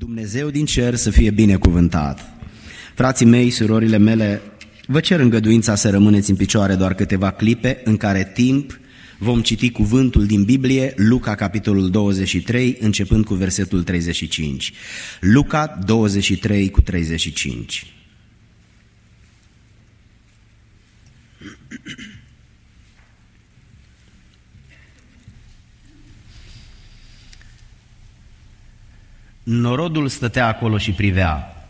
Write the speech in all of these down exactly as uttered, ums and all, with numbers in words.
Dumnezeu din cer să fie binecuvântat. Frații mei, surorile mele, vă cer îngăduința să rămâneți în picioare doar câteva clipe, în care timp vom citi cuvântul din Biblie, Luca, capitolul douăzeci și trei, începând cu versetul treizeci și cinci. Luca douăzeci și trei cu treizeci și cinci. Norodul stătea acolo și privea.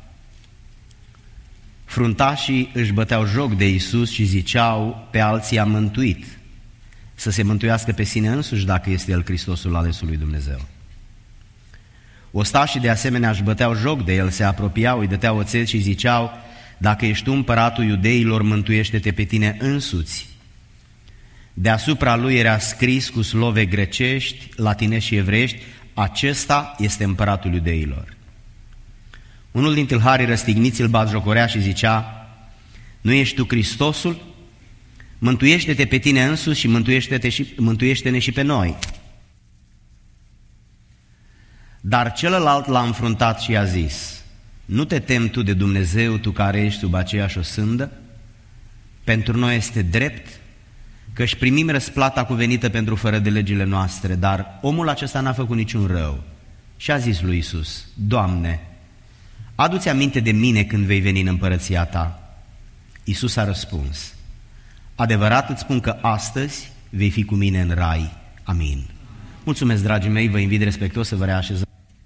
Fruntașii își băteau joc de Iisus și ziceau: pe alții a mântuit, să se mântuiască pe sine însuși dacă este El Hristosul alesul lui Dumnezeu. Ostașii de asemenea își băteau joc de El, se apropiau, îi dăteau oțet și ziceau: dacă ești tu împăratul iudeilor, mântuiește-te pe tine însuți. Deasupra lui era scris cu slove grecești, latinești și evreiești: acesta este împăratul iudeilor. Unul din tâlharii răstigniți îl batjocorea și zicea: nu ești tu Hristosul? Mântuiește-te pe tine însuți și mântuiește-te și, mântuiește-ne și pe noi. Dar celălalt l-a înfruntat și i-a zis: nu te temi tu de Dumnezeu, tu care ești sub aceeași osândă? Pentru noi este drept că își primim răsplata cuvenită pentru fără de legile noastre, dar omul acesta n-a făcut niciun rău. Și a zis lui Iisus: Doamne, adu-ți aminte de mine când vei veni în împărăția Ta. Iisus a răspuns: adevărat îți spun că astăzi vei fi cu mine în rai. Amin. Mulțumesc, dragii mei, vă invit respectuos să vă reașezați.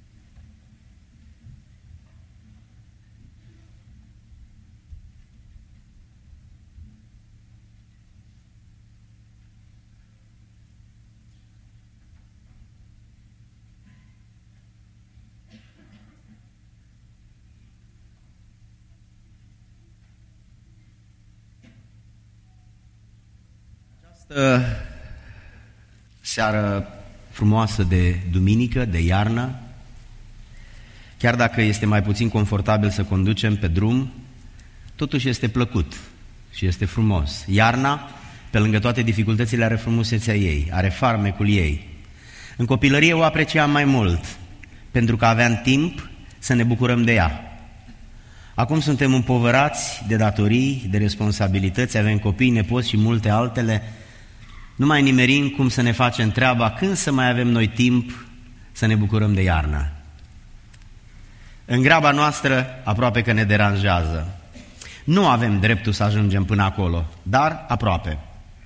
Seară frumoasă de duminică, de iarnă, chiar dacă este mai puțin confortabil să conducem pe drum, totuși este plăcut și este frumos. Iarna, pe lângă toate dificultățile, are frumusețea ei, are farmecul ei. În copilărie o apreciam mai mult, pentru că aveam timp să ne bucurăm de ea. Acum suntem împovărați de datorii, de responsabilități, avem copii, nepoți și multe altele. Nu mai nimerim cum să ne facem treaba, când să mai avem noi timp să ne bucurăm de iarnă. În graba noastră aproape că ne deranjează. Nu avem dreptul să ajungem până acolo, dar aproape.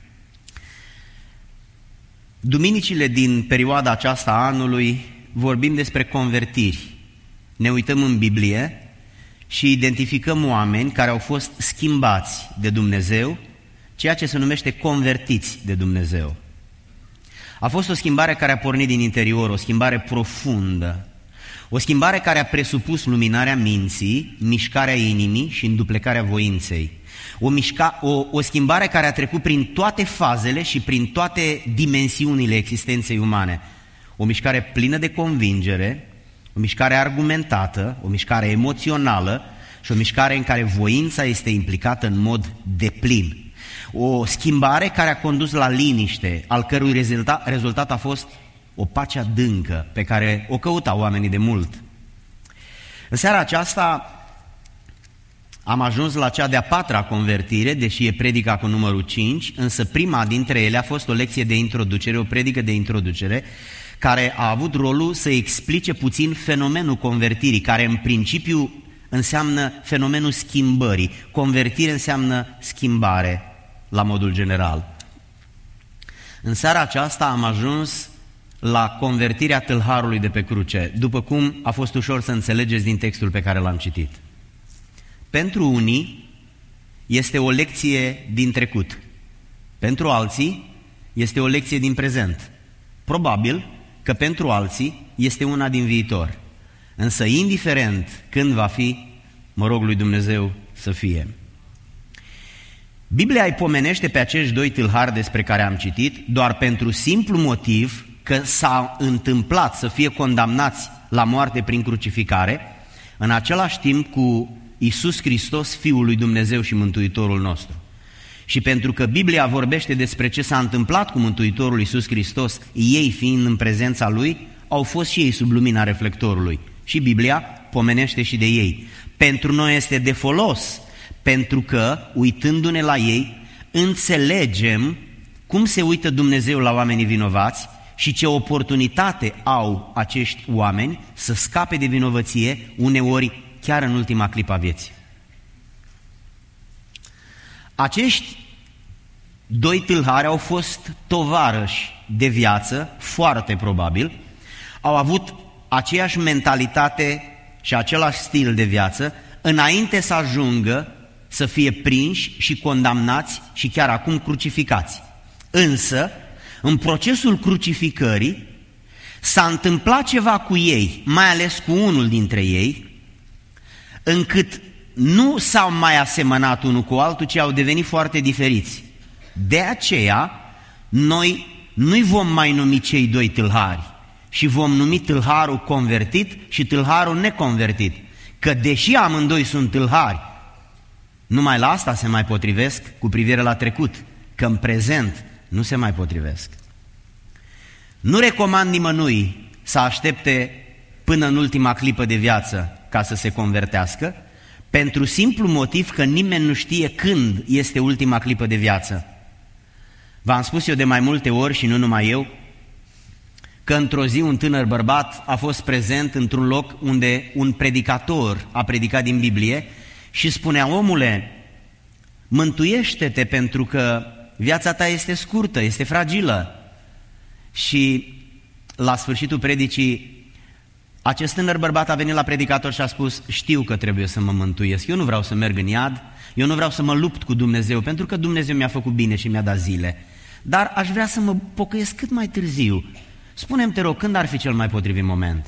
Duminicile din perioada aceasta a anului vorbim despre convertiri. Ne uităm în Biblie și identificăm oameni care au fost schimbați de Dumnezeu, ceea ce se numește convertiți de Dumnezeu. A fost o schimbare care a pornit din interior, o schimbare profundă, o schimbare care a presupus luminarea minții, mișcarea inimii și înduplecarea voinței. O, mișca, o, o schimbare care a trecut prin toate fazele și prin toate dimensiunile existenței umane. O mișcare plină de convingere, o mișcare argumentată, o mișcare emoțională și o mișcare în care voința este implicată în mod deplin. O schimbare care a condus la liniște, al cărui rezultat, rezultat a fost o pace adâncă pe care o căutau oamenii de mult. În seara aceasta am ajuns la cea de-a patra convertire, deși e predica cu numărul cinci, însă prima dintre ele a fost o lecție de introducere, o predică de introducere, care a avut rolul să explice puțin fenomenul convertirii, care în principiu înseamnă fenomenul schimbării. Convertire înseamnă schimbare la modul general. În seara aceasta am ajuns la convertirea tâlharului de pe cruce, după cum a fost ușor să înțelegeți din textul pe care l-am citit. Pentru unii este o lecție din trecut, pentru alții este o lecție din prezent. Probabil că pentru alții este una din viitor. Însă, indiferent când va fi, mă rog lui Dumnezeu să fie. Biblia îi pomenește pe acești doi tâlhari despre care am citit doar pentru simplu motiv că s-a întâmplat să fie condamnați la moarte prin crucificare, în același timp cu Iisus Hristos, Fiul lui Dumnezeu și Mântuitorul nostru. Și pentru că Biblia vorbește despre ce s-a întâmplat cu Mântuitorul Iisus Hristos, ei fiind în prezența Lui, au fost și ei sub lumina reflectorului. Și Biblia pomenește și de ei. Pentru noi este de folos, pentru că, uitându-ne la ei, înțelegem cum se uită Dumnezeu la oamenii vinovați și ce oportunitate au acești oameni să scape de vinovăție, uneori chiar în ultima clipă a vieții. Acești doi tâlhari au fost tovarăși de viață, foarte probabil, au avut aceeași mentalitate și același stil de viață înainte să ajungă să fie prinși și condamnați și chiar acum crucificați. Însă, în procesul crucificării s-a întâmplat ceva cu ei, mai ales cu unul dintre ei, încât nu s-au mai asemănat unul cu altul, ci au devenit foarte diferiți. De aceea, noi nu-i vom mai numi cei doi tâlhari, și vom numi tâlharul convertit și tâlharul neconvertit, că deși amândoi sunt tâlhari, numai la asta se mai potrivesc cu privire la trecut, că în prezent nu se mai potrivesc. Nu recomand nimănui să aștepte până în ultima clipă de viață ca să se convertească, pentru simplu motiv că nimeni nu știe când este ultima clipă de viață. V-am spus eu de mai multe ori și nu numai eu, că într-o zi un tânăr bărbat a fost prezent într-un loc unde un predicator a predicat din Biblie și spunea: omule, mântuiește-te pentru că viața ta este scurtă, este fragilă. Și la sfârșitul predicii, acest tânăr bărbat a venit la predicator și a spus: știu că trebuie să mă mântuiesc, eu nu vreau să merg în iad, eu nu vreau să mă lupt cu Dumnezeu, pentru că Dumnezeu mi-a făcut bine și mi-a dat zile, dar aș vrea să mă pocăiesc cât mai târziu. Spune-mi, te rog, când ar fi cel mai potrivit moment?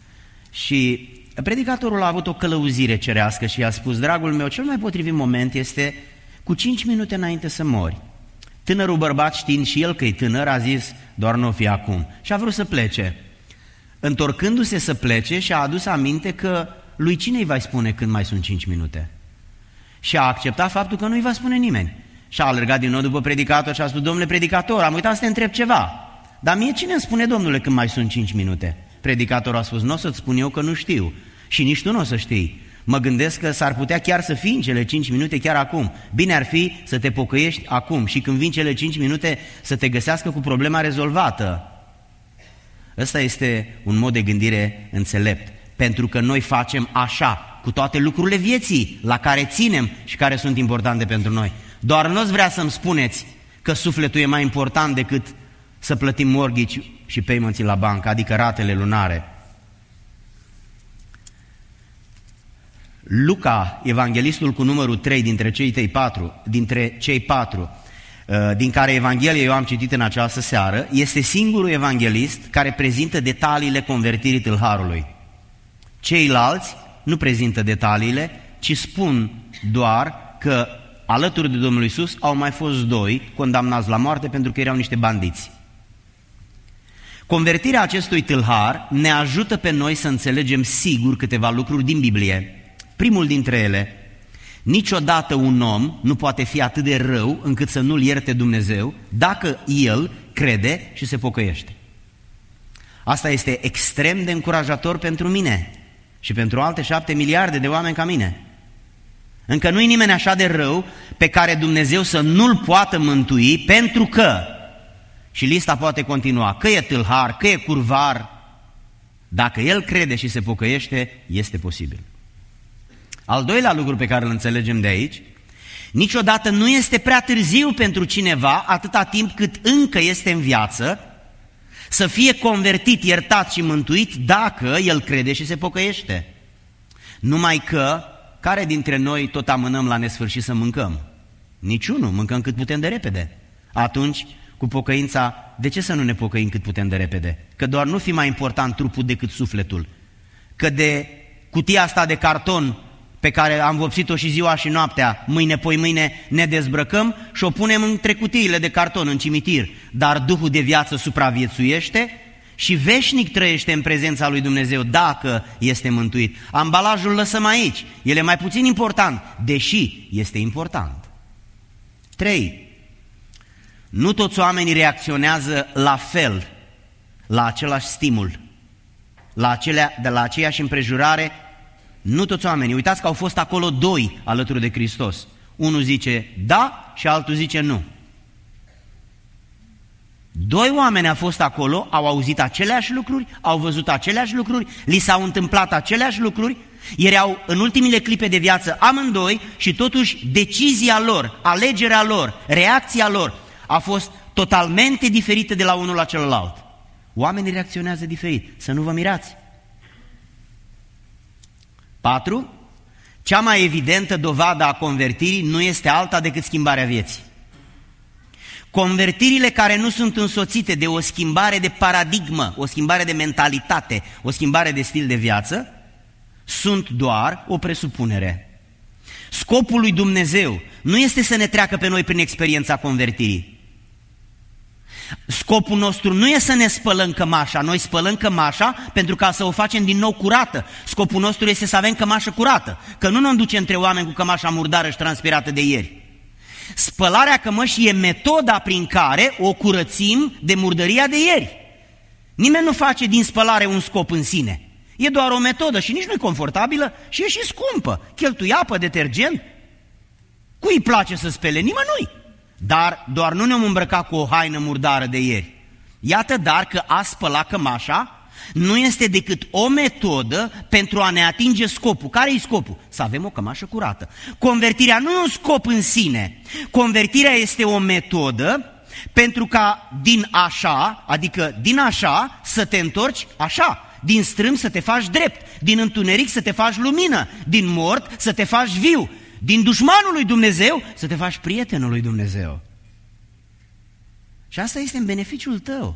Și predicatorul a avut o călăuzire cerească și i-a spus: dragul meu, cel mai potrivit moment este cu cinci minute înainte să mori. Tânărul bărbat, știind și el că e tânăr, a zis: doar nu o fi acum. Și a vrut să plece. Întorcându-se să plece, și-a adus aminte că lui cine îi va spune când mai sunt cinci minute? Și a acceptat faptul că nu îi va spune nimeni. Și a alergat din nou după predicator și a spus: domnule predicator, am uitat să te întreb ceva, dar mie cine îmi spune, domnule, când mai sunt cinci minute? Predicatorul a spus: nu o să-ți spun eu că nu știu și nici tu nu o să știi. Mă gândesc că s-ar putea chiar să fii în cele cinci minute chiar acum. Bine ar fi să te pocăiești acum și când vin cele cinci minute să te găsească cu problema rezolvată. Ăsta este un mod de gândire înțelept, pentru că noi facem așa cu toate lucrurile vieții la care ținem și care sunt importante pentru noi. Doar nu-ți vrea să-mi spuneți că sufletul e mai important decât să plătim mortgage și payment-ii la bancă, adică ratele lunare. Luca, evanghelistul cu numărul trei dintre cei trei patru, dintre cei patru, din care Evanghelia eu am citit în această seară, este singurul evanghelist care prezintă detaliile convertirii tâlharului. Ceilalți nu prezintă detaliile, ci spun doar că alături de Domnul Iisus au mai fost doi condamnați la moarte pentru că erau niște bandiți. Convertirea acestui tâlhar ne ajută pe noi să înțelegem sigur câteva lucruri din Biblie. Primul dintre ele: niciodată un om nu poate fi atât de rău încât să nu-l ierte Dumnezeu dacă el crede și se pocăiește. Asta este extrem de încurajator pentru mine și pentru alte șapte miliarde de oameni ca mine. Încă nu-i nimeni așa de rău pe care Dumnezeu să nu-l poată mântui, pentru că, și lista poate continua, că e tâlhar, că e curvar, dacă el crede și se pocăiește, este posibil. Al doilea lucru pe care îl înțelegem de aici: niciodată nu este prea târziu pentru cineva, atâta timp cât încă este în viață, să fie convertit, iertat și mântuit dacă el crede și se pocăiește. Numai că, care dintre noi tot amânăm la nesfârșit să mâncăm? Niciunul, mâncăm cât putem de repede. Atunci, cu pocăința, de ce să nu ne pocăim cât putem de repede? Că doar nu fi mai important trupul decât sufletul. Că de cutia asta de carton pe care am vopsit-o și ziua și noaptea, mâine, poi mâine ne dezbrăcăm și o punem între cutiile de carton în cimitir, dar Duhul de viață supraviețuiește și veșnic trăiește în prezența lui Dumnezeu dacă este mântuit. Ambalajul lăsăm aici, el e mai puțin important, deși este important. trei. Nu toți oamenii reacționează la fel la același stimul. la acelea, de la aceeași împrejurare, nu toți oamenii. Uitați că au fost acolo doi alături de Hristos. Unul zice da și altul zice nu. Doi oameni au fost acolo, au auzit aceleași lucruri, au văzut aceleași lucruri, li s-au întâmplat aceleași lucruri, erau în ultimile clipe de viață amândoi și totuși decizia lor, alegerea lor, reacția lor a fost totalmente diferită de la unul la celălalt. Oamenii reacționează diferit, să nu vă mirați. Patru, cea mai evidentă dovadă a convertirii nu este alta decât schimbarea vieții. Convertirile care nu sunt însoțite de o schimbare de paradigmă, o schimbare de mentalitate, o schimbare de stil de viață, sunt doar o presupunere. Scopul lui Dumnezeu nu este să ne treacă pe noi prin experiența convertirii. Scopul nostru nu e să ne spălăm cămașa, noi spălăm cămașa pentru ca să o facem din nou curată. Scopul nostru este să avem cămașă curată, că nu ne ducem între oameni cu cămașa murdară și transpirată de ieri. Spălarea cămășii e metoda prin care o curățim de murdăria de ieri. Nimeni nu face din spălare un scop în sine. E doar o metodă și nici nu e confortabilă și e și scumpă. Cheltui apă, detergent. Cui îi place să spele? Nimănui. Dar doar nu ne-am îmbrăcat cu o haină murdară de ieri. Iată dar că a spăla cămașa nu este decât o metodă pentru a ne atinge scopul. Care e scopul? Să avem o cămașă curată. Convertirea nu e un scop în sine. Convertirea este o metodă pentru ca din așa, adică din așa, să te întorci așa. Din strâmb să te faci drept, din întuneric să te faci lumină, din mort să te faci viu, din dușmanul lui Dumnezeu să te faci prietenul lui Dumnezeu. Și asta este în beneficiul tău.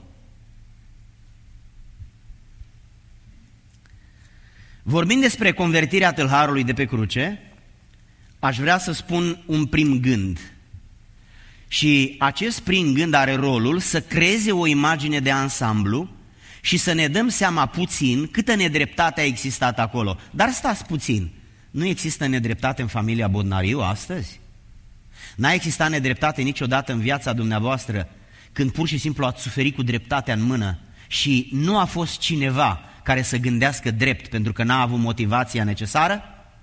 Vorbind despre convertirea tâlharului de pe cruce, aș vrea să spun un prim gând. Și acest prim gând are rolul să creeze o imagine de ansamblu și să ne dăm seama puțin câtă nedreptate a existat acolo. Dar stați puțin, nu există nedreptate în familia Bodnariu astăzi? N-a existat nedreptate niciodată în viața dumneavoastră când pur și simplu ați suferit cu dreptatea în mână și nu a fost cineva care să gândească drept pentru că n-a avut motivația necesară?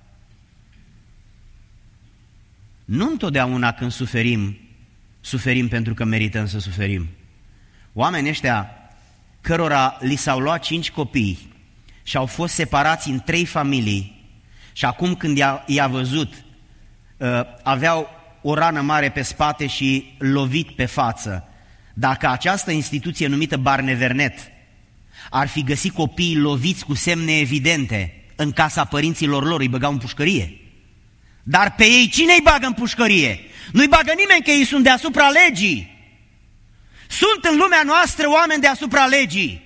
Nu întotdeauna când suferim, suferim pentru că merităm să suferim. Oamenii ăștia cărora li s-au luat cinci copii și au fost separați în trei familii și acum când i-a, i-a văzut, aveau o rană mare pe spate și lovit pe față. Dacă această instituție numită Barnevernet ar fi găsit copiii loviți cu semne evidente în casa părinților lor, îi băgau în pușcărie. Dar pe ei cine îi bagă în pușcărie? Nu-i bagă nimeni, că ei sunt deasupra legii. Sunt în lumea noastră oameni deasupra legii.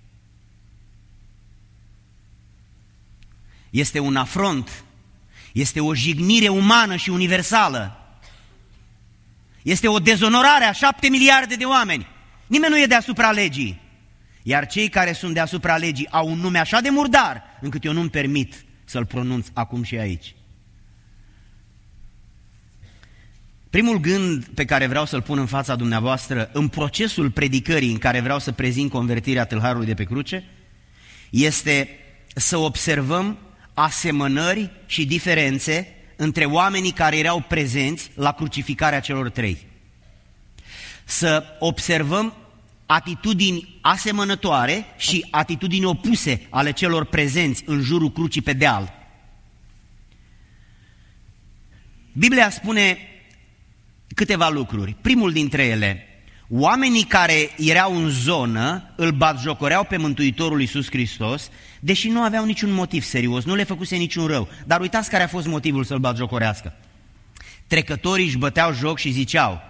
Este un afront, este o jignire umană și universală. Este o dezonorare a șapte miliarde de oameni. Nimeni nu e deasupra legii. Iar cei care sunt deasupra legii au un nume așa de murdar, încât eu nu-mi permit să-l pronunț acum și aici. Primul gând pe care vreau să-l pun în fața dumneavoastră, în procesul predicării în care vreau să prezint convertirea tâlharului de pe cruce, este să observăm asemănări și diferențe între oamenii care erau prezenți la crucificarea celor trei. Să observăm atitudini asemănătoare și atitudini opuse ale celor prezenți în jurul crucii pe deal. Biblia spune câteva lucruri. Primul dintre ele, oamenii care erau în zonă îl batjocoreau pe Mântuitorul Iisus Hristos, deși nu aveau niciun motiv serios, nu le făcuse niciun rău. Dar uitați care a fost motivul să-l batjocorească. Trecătorii își băteau joc și ziceau,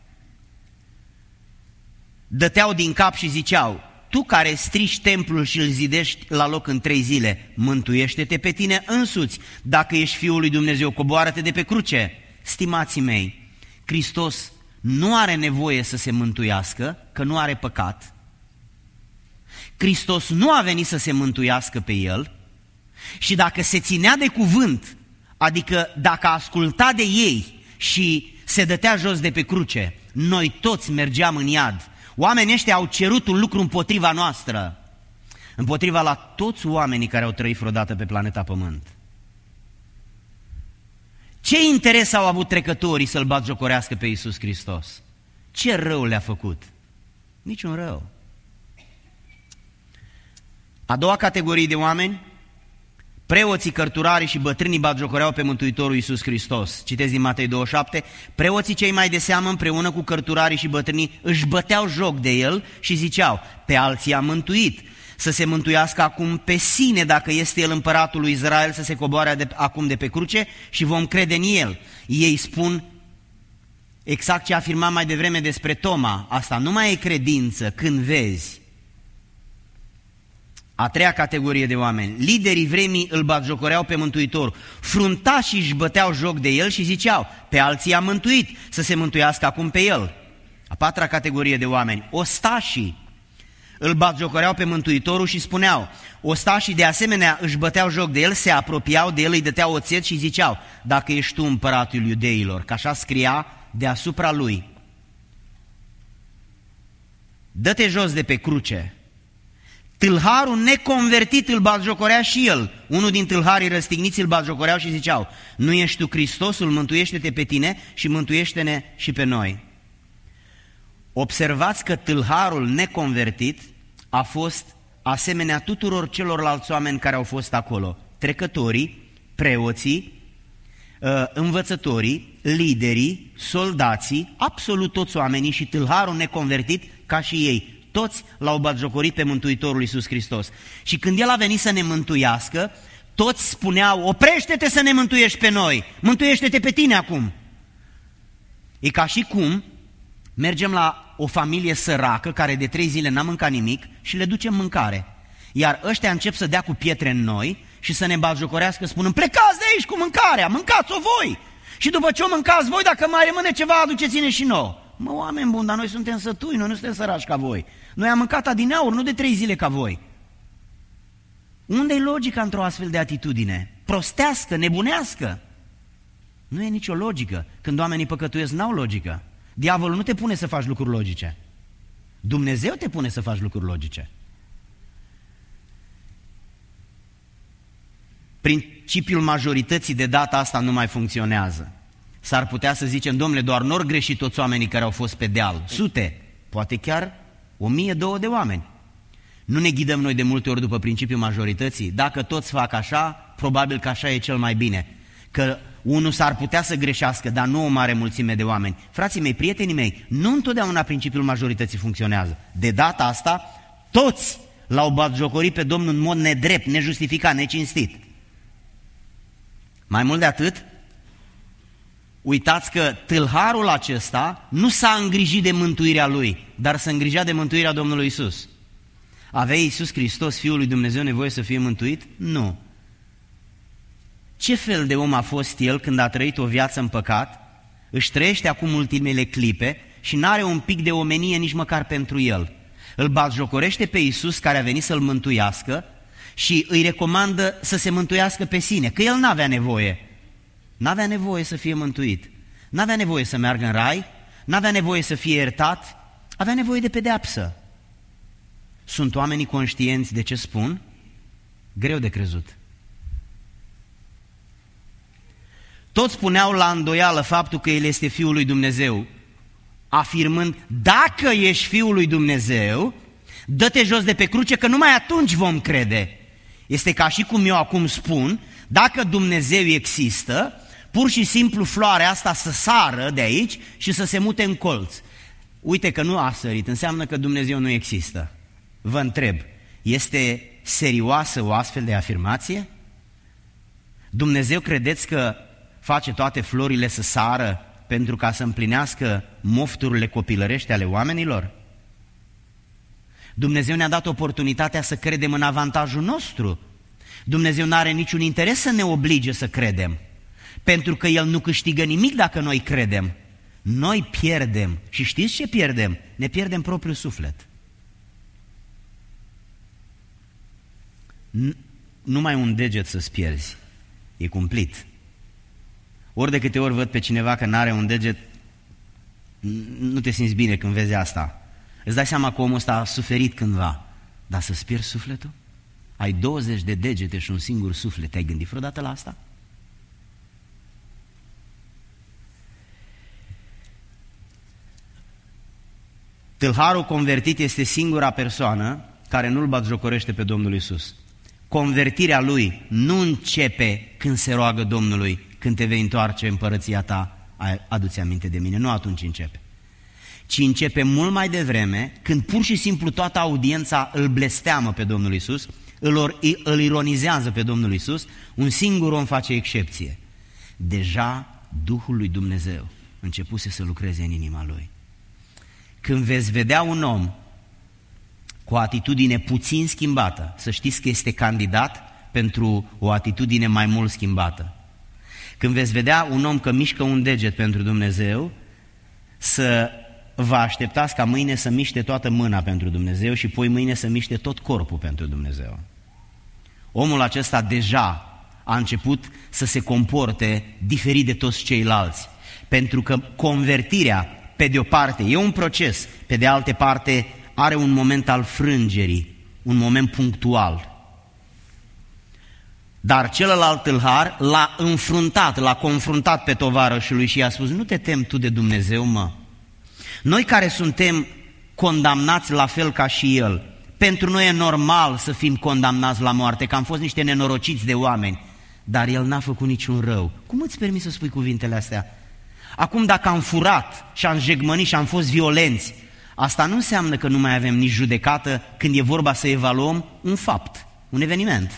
dăteau din cap și ziceau, tu care strici templul și îl zidești la loc în trei zile, mântuiește-te pe tine însuți. Dacă ești Fiul lui Dumnezeu, coboară-te de pe cruce. Stimații mei, Hristos nu are nevoie să se mântuiască, că nu are păcat. Hristos nu a venit să se mântuiască pe El și dacă se ținea de cuvânt, adică dacă asculta de ei și se dătea jos de pe cruce, noi toți mergeam în iad. Oamenii ăștia au cerut un lucru împotriva noastră. împotriva la toți oamenii care au trăit vreodată pe planeta Pământ. Ce interes au avut trecătorii să-L batjocorească pe Iisus Hristos? Ce rău le-a făcut? Niciun rău. A doua categorie de oameni, preoții, cărturarii și bătrânii batjocoreau pe Mântuitorul Iisus Hristos. Citez din Matei douăzeci și șapte, preoții cei mai de seamă împreună cu cărturarii și bătrânii își băteau joc de El și ziceau, pe alții a mântuit, să se mântuiască acum pe sine dacă este El împăratul lui Israel, să se coboare de, acum de pe cruce și vom crede în El. Ei spun exact ce afirmam mai devreme despre Toma, asta nu mai e credință când vezi. A treia categorie de oameni, liderii vremii îl batjocoreau pe Mântuitor, fruntașii își băteau joc de El și ziceau, pe alții a mântuit, să se mântuiască acum pe El. A patra categorie de oameni, ostașii îl batjocoreau pe Mântuitorul și spuneau, ostașii de asemenea își băteau joc de El, se apropiau de El, îi dăteau oțet și ziceau, dacă ești tu împăratul iudeilor, că așa scria deasupra Lui. Dă-te jos de pe cruce. Tâlharul neconvertit îl batjocorea și el. Unul din tâlharii răstigniți îl batjocoreau și ziceau, nu ești tu Hristosul, mântuiește-te pe tine și mântuiește-ne și pe noi. Observați că tâlharul neconvertit a fost asemenea tuturor celorlalți oameni care au fost acolo. Trecătorii, preoții, învățătorii, liderii, soldații, absolut toți oamenii și tâlharul neconvertit ca și ei. Toți l-au batjocorit pe Mântuitorul Iisus Hristos. Și când El a venit să ne mântuiască, toți spuneau, oprește-te să ne mântuiești pe noi, mântuiește-te pe tine acum. E ca și cum mergem la o familie săracă care de trei zile n-a mâncat nimic și le ducem mâncare. Iar ăștia încep să dea cu pietre în noi și să ne batjocorească spunând, plecați de aici cu mâncarea, mâncați-o voi! Și după ce o mâncați voi, dacă mai rămâne ceva, aduceți-ne și nouă. Mă, oameni buni, dar noi suntem sătui, noi nu suntem săraci ca voi. Noi am mâncat adineauri, nu de trei zile ca voi. Unde-i logica într-o astfel de atitudine? Prostească, nebunească. Nu e nicio logică. Când oamenii păcătuiesc, n-au logică. Diavolul nu te pune să faci lucruri logice. Dumnezeu te pune să faci lucruri logice. Principiul majorității de data asta nu mai funcționează. S-ar putea să zicem, domnule, doar n-or greși toți oamenii care au fost pe deal. Sute, poate chiar o mie, două de oameni. Nu ne ghidăm noi de multe ori după principiul majorității? Dacă toți fac așa, probabil că așa e cel mai bine. Că unul s-ar putea să greșească, dar nu o mare mulțime de oameni. Frații mei, prietenii mei, nu întotdeauna principiul majorității funcționează. De data asta, toți l-au batjocorit pe Domnul în mod nedrept, nejustificat, necinstit. Mai mult de atât, uitați că tâlharul acesta nu s-a îngrijit de mântuirea lui, dar s-a îngrijit de mântuirea Domnului Iisus. Avea Iisus Hristos, Fiul lui Dumnezeu, nevoie să fie mântuit? Nu. Ce fel de om a fost el când a trăit o viață în păcat, își trăiește acum ultimele clipe și n-are un pic de omenie nici măcar pentru el? Îl batjocorește pe Iisus care a venit să-l mântuiască și îi recomandă să se mântuiască pe sine, că el n-avea nevoie. N-avea nevoie să fie mântuit, n-avea nevoie să meargă în rai, n-avea nevoie să fie iertat, avea nevoie de pedeapsă. Sunt oamenii conștienți de ce spun? Greu de crezut. Toți puneau la îndoială faptul că El este Fiul lui Dumnezeu, afirmând, dacă ești Fiul lui Dumnezeu, dă-te jos de pe cruce că numai atunci vom crede. Este ca și cum eu acum spun, dacă Dumnezeu există, pur și simplu floarea asta să sară de aici și să se mute în colț. Uite că nu a sărit, înseamnă că Dumnezeu nu există. Vă întreb, este serioasă o astfel de afirmație? Dumnezeu credeți că face toate florile să sară pentru ca să împlinească mofturile copilărești ale oamenilor? Dumnezeu ne-a dat oportunitatea să credem în avantajul nostru. Dumnezeu nu are niciun interes să ne oblige să credem, pentru că El nu câștigă nimic dacă noi credem. Noi pierdem. Și știți ce pierdem? Ne pierdem propriul suflet. Numai un deget să-ți pierzi. E cumplit. Ori de câte ori văd pe cineva că n-are un deget, nu te simți bine când vezi asta. Îți dai seama că omul ăsta a suferit cândva, dar să-ți pierzi sufletul? Ai douăzeci de degete și un singur suflet. Te-ai gândit vreodată la asta? Tâlharul convertit este singura persoană care nu-L batjocorește pe Domnul Iisus. Convertirea lui nu începe când se roagă Domnului, când te vei întoarce împărăția ta, adu-ți aminte de mine, nu atunci începe. Ci începe mult mai devreme, când pur și simplu toată audiența îl blesteamă pe Domnul Iisus, îl, îl ironizează pe Domnul Iisus, un singur om face excepție. Deja Duhul lui Dumnezeu începuse să lucreze în inima lui. Când veți vedea un om cu o atitudine puțin schimbată, să știți că este candidat pentru o atitudine mai mult schimbată. Când veți vedea un om că mișcă un deget pentru Dumnezeu, să vă așteptați ca mâine să miște toată mâna pentru Dumnezeu și poi mâine să miște tot corpul pentru Dumnezeu. Omul acesta deja a început să se comporte diferit de toți ceilalți, pentru că convertirea, pe de o parte, e un proces, pe de altă parte, are un moment al frângerii, un moment punctual. Dar celălalt tâlhar l-a înfruntat, l-a confruntat pe tovarășul lui și i-a spus: nu te temi tu de Dumnezeu, mă? Noi care suntem condamnați la fel ca și el, pentru noi e normal să fim condamnați la moarte, că am fost niște nenorociți de oameni, dar el n-a făcut niciun rău. Cum îți permiți să spui cuvintele astea? Acum, dacă am furat și am jegmănit și am fost violenți, asta nu înseamnă că nu mai avem nici judecată când e vorba să evaluăm un fapt, un eveniment.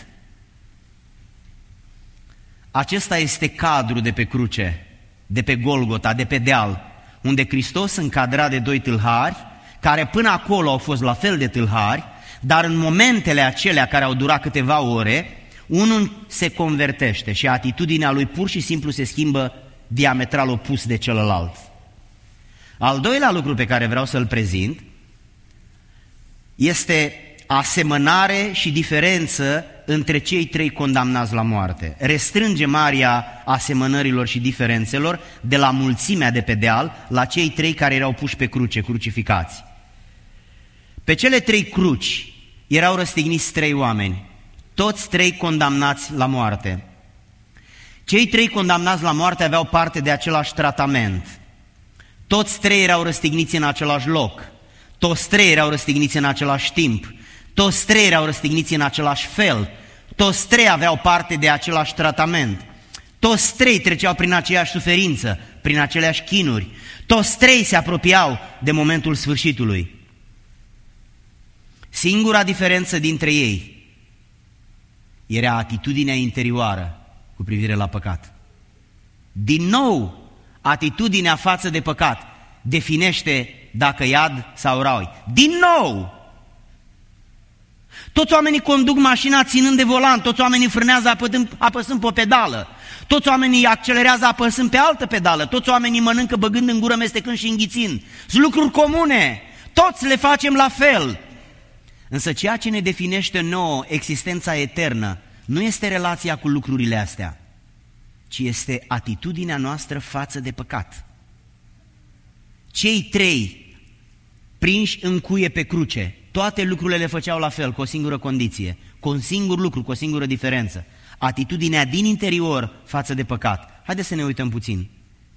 Acesta este cadrul de pe cruce, de pe Golgota, de pe deal, unde Hristos încadra de doi tâlhari, care până acolo au fost la fel de tâlhari, dar în momentele acelea care au durat câteva ore, unul se convertește și atitudinea lui pur și simplu se schimbă diametral opus de celălalt. Al doilea lucru pe care vreau să-l prezint este asemănare și diferență între cei trei condamnați la moarte. Restrânge aria asemănărilor și diferențelor de la mulțimea de pe deal la cei trei care erau puși pe cruce, crucificați. Pe cele trei cruci erau răstigniți trei oameni, toți trei condamnați la moarte. Cei trei condamnați la moarte aveau parte de același tratament. Toți trei erau răstigniți în același loc, toți trei erau răstigniți în același timp, toți trei erau răstigniți în același fel, toți trei aveau parte de același tratament, toți trei treceau prin aceeași suferință, prin aceleași chinuri, toți trei se apropiau de momentul sfârșitului. Singura diferență dintre ei era atitudinea interioară cu privire la păcat. Din nou, atitudinea față de păcat definește dacă iad sau rai. Din nou! Toți oamenii conduc mașina ținând de volan, toți oamenii frânează apăsând, apăsând pe o pedală, toți oamenii accelerează apăsând pe altă pedală, toți oamenii mănâncă băgând în gură, mestecând și înghițind. Sunt lucruri comune, toți le facem la fel. Însă ceea ce ne definește nouă existența eternă nu este relația cu lucrurile astea, ci este atitudinea noastră față de păcat. Cei trei prinși în cuie pe cruce, toate lucrurile le făceau la fel, cu o singură condiție, cu un singur lucru, cu o singură diferență: atitudinea din interior față de păcat. Haideți să ne uităm puțin.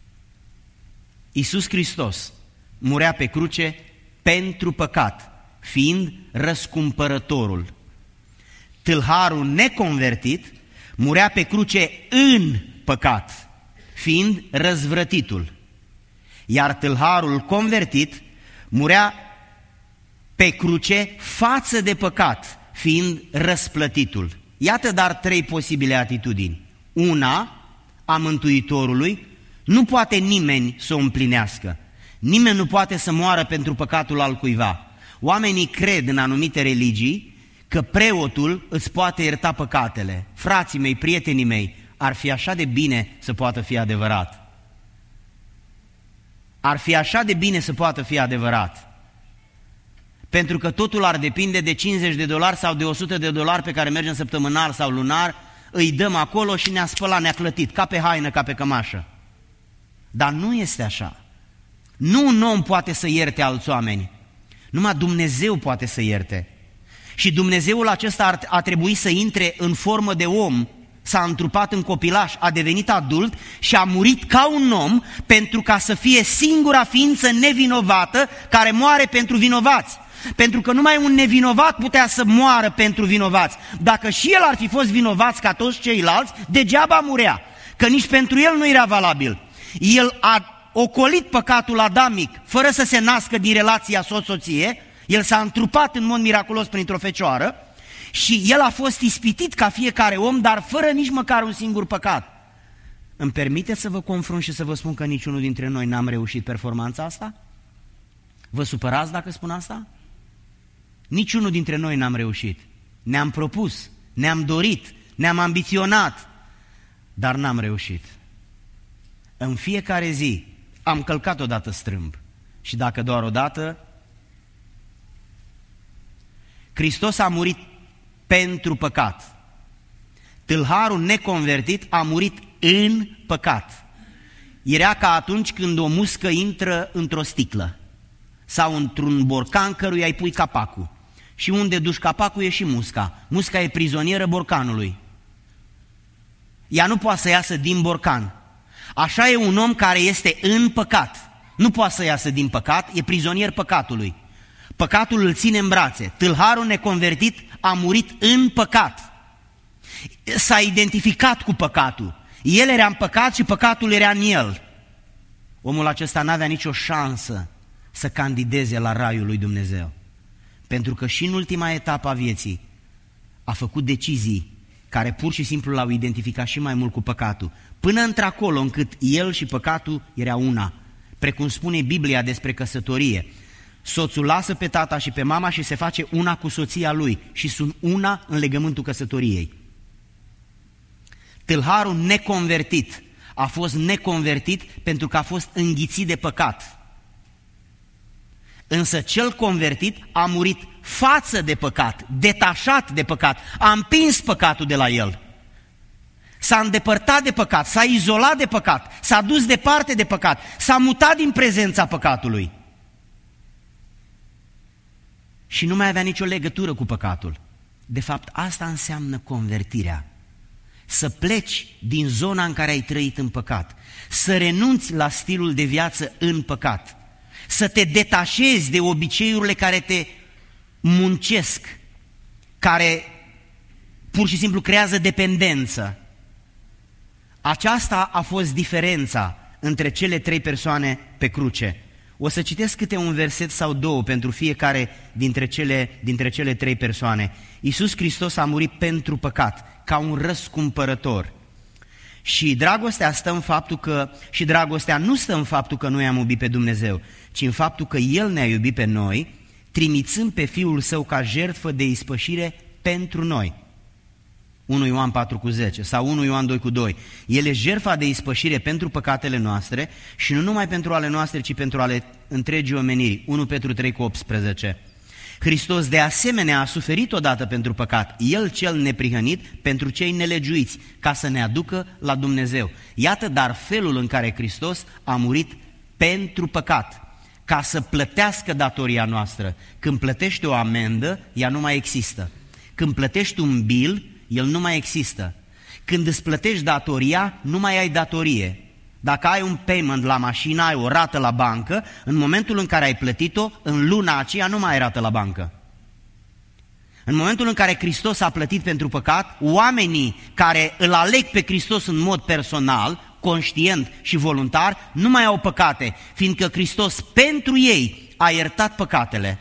Iisus Hristos murea pe cruce pentru păcat, fiind răscumpărătorul. Tâlharul neconvertit murea pe cruce în păcat, fiind răzvrătitul. Iar tâlharul convertit murea pe cruce față de păcat, fiind răsplătitul. Iată dar trei posibile atitudini. Una, a Mântuitorului, nu poate nimeni să o împlinească. Nimeni nu poate să moară pentru păcatul altcuiva. Oamenii cred în anumite religii că preotul îți poate ierta păcatele. Frații mei, prietenii mei, ar fi așa de bine să poată fi adevărat. Ar fi așa de bine să poată fi adevărat. Pentru că totul ar depinde de cincizeci de dolari sau de o sută de dolari pe care mergem săptămânal sau lunar, îi dăm acolo și ne-a spălat, ne-a clătit, ca pe haină, ca pe cămașă. Dar nu este așa. Nu un om poate să ierte alți oameni, numai Dumnezeu poate să ierte. și Dumnezeul acesta a trebuit să intre în formă de om, s-a întrupat în copilaș, a devenit adult și a murit ca un om pentru ca să fie singura ființă nevinovată care moare pentru vinovați. Pentru că numai un nevinovat putea să moară pentru vinovați. Dacă și el ar fi fost vinovat ca toți ceilalți, degeaba murea, că nici pentru el nu era valabil. El a ocolit păcatul adamic fără să se nască din relația soț-soție, el s-a întrupat în mod miraculos printr-o fecioară și el a fost ispitit ca fiecare om, dar fără nici măcar un singur păcat. Îmi permiteți să vă confrunt și să vă spun că niciunul dintre noi n-am reușit performanța asta? Vă supărați dacă spun asta? Niciunul dintre noi n-am reușit. Ne-am propus, ne-am dorit, ne-am ambiționat, dar n-am reușit. În fiecare zi am călcat odată strâmb și dacă doar odată, Hristos a murit pentru păcat. Tâlharul neconvertit a murit în păcat. Era ca atunci când o muscă intră într-o sticlă sau într-un borcan căruia îi pui capacul. Și unde duci capacul e și musca. Musca e prizonieră borcanului. Ea nu poate să iasă din borcan. Așa e un om care este în păcat. Nu poate să iasă din păcat, e prizonier păcatului. Păcatul îl ține în brațe. Tâlharul neconvertit a murit în păcat. S-a identificat cu păcatul. El era în păcat și păcatul era în el. Omul acesta n-avea nicio șansă să candideze la raiul lui Dumnezeu. Pentru că și în ultima etapă a vieții a făcut decizii care pur și simplu l-au identificat și mai mult cu păcatul. Până într-acolo încât el și păcatul era una. Precum spune Biblia despre căsătorie. Soțul lasă pe tata și pe mama și se face una cu soția lui și sunt una în legământul căsătoriei. Tâlharul neconvertit a fost neconvertit pentru că a fost înghițit de păcat. Însă cel convertit a murit față de păcat, detașat de păcat, a împins păcatul de la el. S-a îndepărtat de păcat, s-a izolat de păcat, s-a dus departe de păcat, s-a mutat din prezența păcatului. Și nu mai avea nicio legătură cu păcatul. De fapt, asta înseamnă convertirea. Să pleci din zona în care ai trăit în păcat, să renunți la stilul de viață în păcat, să te detașezi de obiceiurile care te muncesc, care pur și simplu creează dependență. Aceasta a fost diferența între cele trei persoane pe cruce. O să citesc câte un verset sau două pentru fiecare dintre cele, dintre cele trei persoane. Iisus Hristos a murit pentru păcat, ca un răscumpărător. Și dragostea stă în faptul că, și dragostea nu stă în faptul că noi am iubit pe Dumnezeu, ci în faptul că El ne-a iubit pe noi, trimițând pe Fiul Său ca jertfă de ispășire pentru noi. unu Ioan patru cu zece sau unu Ioan doi cu doi. El e jertfa de ispășire pentru păcatele noastre și nu numai pentru ale noastre, ci pentru ale întregii omeniri. unu Petru trei cu optsprezece. Hristos de asemenea a suferit odată pentru păcat, El cel neprihănit pentru cei nelegiuiți, ca să ne aducă la Dumnezeu. Iată dar felul în care Hristos a murit pentru păcat, ca să plătească datoria noastră. Când plătești o amendă, ea nu mai există. Când plătești un bil, el nu mai există. Când îți plătești datoria, nu mai ai datorie. Dacă ai un payment la mașină, ai o rată la bancă, în momentul în care ai plătit-o, în luna aceea nu mai ai rată la bancă. În momentul în care Hristos a plătit pentru păcat, oamenii care îl aleg pe Hristos în mod personal, conștient și voluntar, nu mai au păcate, fiindcă Hristos pentru ei a iertat păcatele.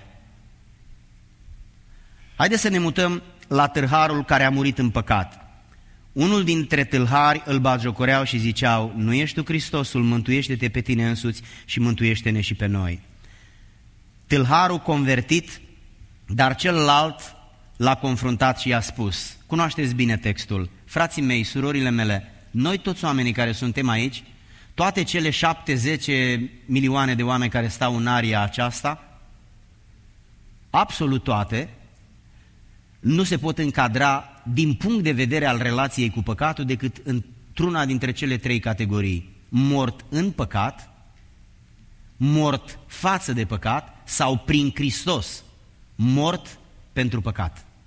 Haideți să ne mutăm la tâlharul care a murit în păcat. Unul dintre tâlhari îl batjocoreau și ziceau: nu ești tu Hristosul, mântuiește-te pe tine însuți și mântuiește-ne și pe noi. Tâlharul convertit, dar celălalt l-a confruntat și i-a spus, cunoașteți bine textul, frații mei, surorile mele, noi toți oamenii care suntem aici, toate cele șapte zece milioane de oameni care stau în aria aceasta, absolut toate, nu se pot încadra din punct de vedere al relației cu păcatul decât într-una dintre cele trei categorii. Mort în păcat, mort față de păcat sau prin Hristos, mort pentru păcat.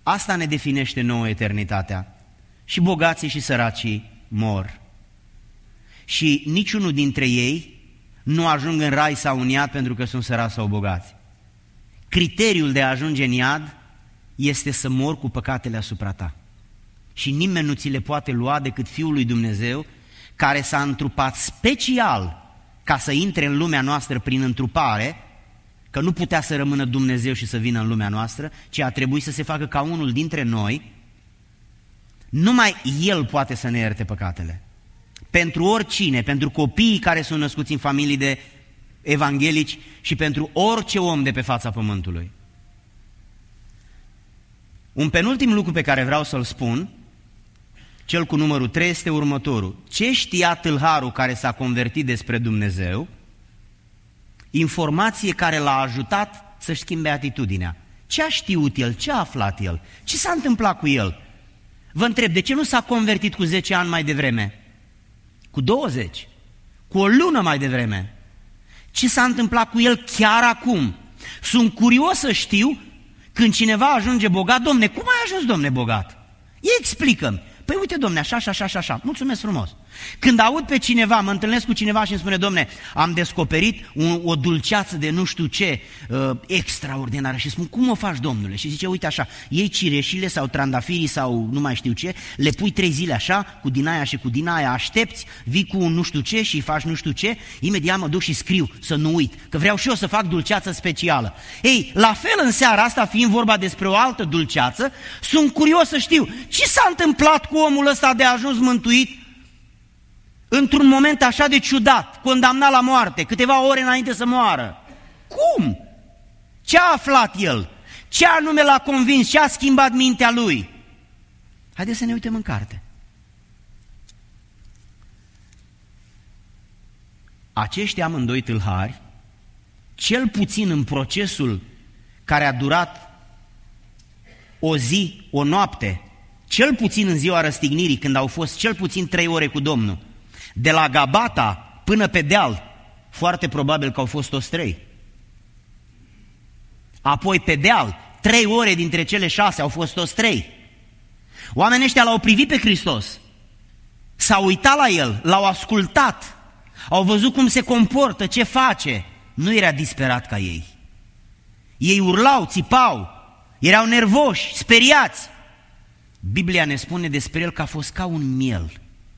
Asta ne definește nouă eternitatea. Și bogații și săracii mor. Și niciunul dintre ei nu ajung în rai sau în iad pentru că sunt săraci sau bogați. Criteriul de a ajunge în iad este să mor cu păcatele asupra ta. Și nimeni nu ți le poate lua decât Fiul lui Dumnezeu, care s-a întrupat special ca să intre în lumea noastră prin întrupare, că nu putea să rămână Dumnezeu și să vină în lumea noastră, ci a trebuit să se facă ca unul dintre noi. Numai El poate să ne ierte păcatele. Pentru oricine, pentru copiii care sunt născuți în familii de evanghelici și pentru orice om de pe fața pământului. Un penultim lucru pe care vreau să-l spun, cel cu numărul trei, este următorul. Ce știa tâlharul care s-a convertit despre Dumnezeu? Informație care l-a ajutat să-și schimbe atitudinea. Ce a știut el? Ce a aflat el? Ce s-a întâmplat cu el? Vă întreb, de ce nu s-a convertit cu zece ani mai devreme? Cu douăzeci? Cu o lună mai devreme? Ce s-a întâmplat cu el chiar acum? Sunt curios să știu, când cineva ajunge bogat, domne, cum ai ajuns, domne, bogat? Ei explică-mi. Păi uite, domne, așa, așa, așa, așa, mulțumesc frumos. Când aud pe cineva, mă întâlnesc cu cineva și îmi spune, domne, am descoperit un, o dulceață de nu știu ce, uh, extraordinară, și spun, cum o faci, domnule? Și zice, uite așa, iei cireșile sau trandafirii sau nu mai știu ce, le pui trei zile așa, cu din aia și cu din aia, aștepți, vii cu un nu știu ce și faci nu știu ce, imediat mă duc și scriu, să nu uit, că vreau și eu să fac dulceață specială. Ei, la fel în seara asta, fiind vorba despre o altă dulceață, sunt curios să știu, ce s-a întâmplat cu omul ăsta de a ajuns mântuit într-un moment așa de ciudat, condamnat la moarte, câteva ore înainte să moară? Cum? Ce a aflat el? Ce anume l-a convins? Ce a schimbat mintea lui? Haideți să ne uităm în carte. Acești amândoi tâlhari, cel puțin în procesul care a durat o zi, o noapte, cel puțin în ziua răstignirii, când au fost cel puțin trei ore cu Domnul, de la Gabata până pe deal, foarte probabil că au fost toți trei. Apoi pe deal, trei ore dintre cele șase au fost toți trei. Oamenii ăștia l-au privit pe Hristos, s-au uitat la El, l-au ascultat, au văzut cum se comportă, ce face. Nu era disperat ca ei. Ei urlau, țipau, erau nervoși, speriați. Biblia ne spune despre el că a fost ca un miel.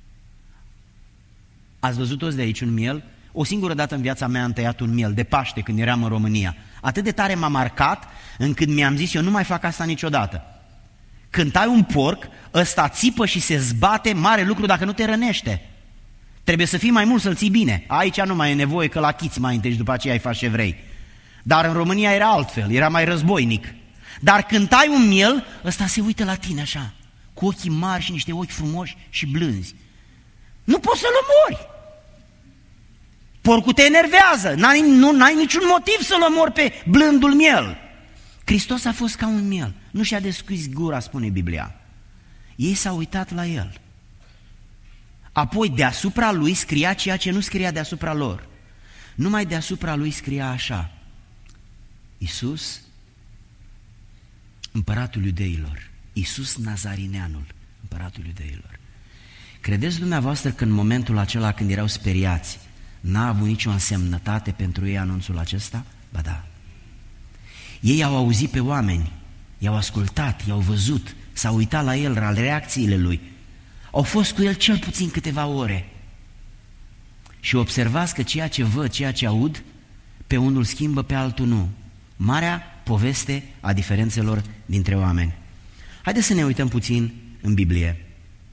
Ați văzut toți de aici un miel? O singură dată în viața mea am tăiat un miel, de Paște, când eram în România. Atât de tare m-a marcat, încât mi-am zis, eu nu mai fac asta niciodată. Când tai un porc, ăsta țipă și se zbate, mare lucru dacă nu te rănește. Trebuie să fii mai mult să-l ții bine. Aici nu mai e nevoie, că la chiți mai întâi și după aceea îi faci ce vrei. Dar în România era altfel, era mai războinic. Dar când tai un miel, ăsta se uită la tine așa, cu ochii mari și niște ochi frumoși și blânzi. Nu poți să-l omori. Porcul te enervează, n-ai, nu, n-ai niciun motiv să-l omori pe blândul miel. Hristos a fost ca un miel, nu și-a deschis gura, spune Biblia. Ei s-au uitat la el. Apoi deasupra lui scria ceea ce nu scria deasupra lor. Numai deasupra lui scria așa: Iisus, Împăratul Iudeilor, Iisus Nazarineanul, Împăratul Iudeilor. Credeți dumneavoastră că în momentul acela când erau speriați, n-a avut nicio însemnătate pentru ei anunțul acesta? Ba da. Ei au auzit pe oameni, i-au ascultat, i-au văzut, s-au uitat la el, la reacțiile lui. Au fost cu el cel puțin câteva ore. Și observați că ceea ce văd, ceea ce aud, pe unul schimbă, pe altul nu. Marea poveste a diferențelor dintre oameni. Haideți să ne uităm puțin în Biblie.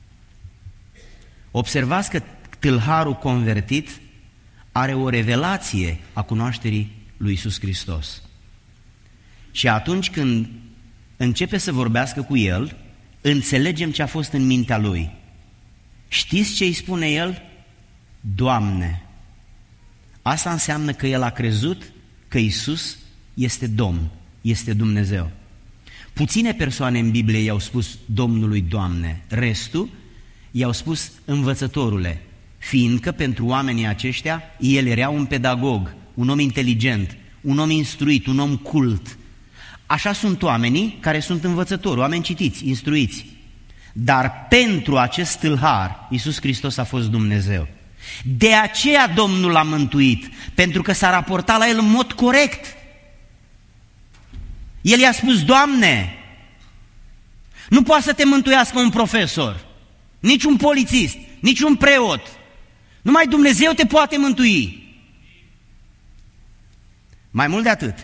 Observați că tâlharul convertit are o revelație a cunoașterii lui Iisus Hristos. Și atunci când începe să vorbească cu el, înțelegem ce a fost în mintea lui. Știți ce îi spune el? Doamne. Asta înseamnă că el a crezut că Iisus este Domn, este Dumnezeu. Puține persoane în Biblie i-au spus Domnului Doamne, restul i-au spus Învățătorule, fiindcă pentru oamenii aceștia el era un pedagog, un om inteligent, un om instruit, un om cult. Așa sunt oamenii care sunt învățători, oameni citiți, instruiți. Dar pentru acest tâlhar, Iisus Hristos a fost Dumnezeu. De aceea Domnul l-a mântuit, pentru că s-a raportat la el în mod corect. El i-a spus: Doamne, nu poate să te mântuiască un profesor, nici un polițist, nici un preot. Numai Dumnezeu te poate mântui. Mai mult de atât,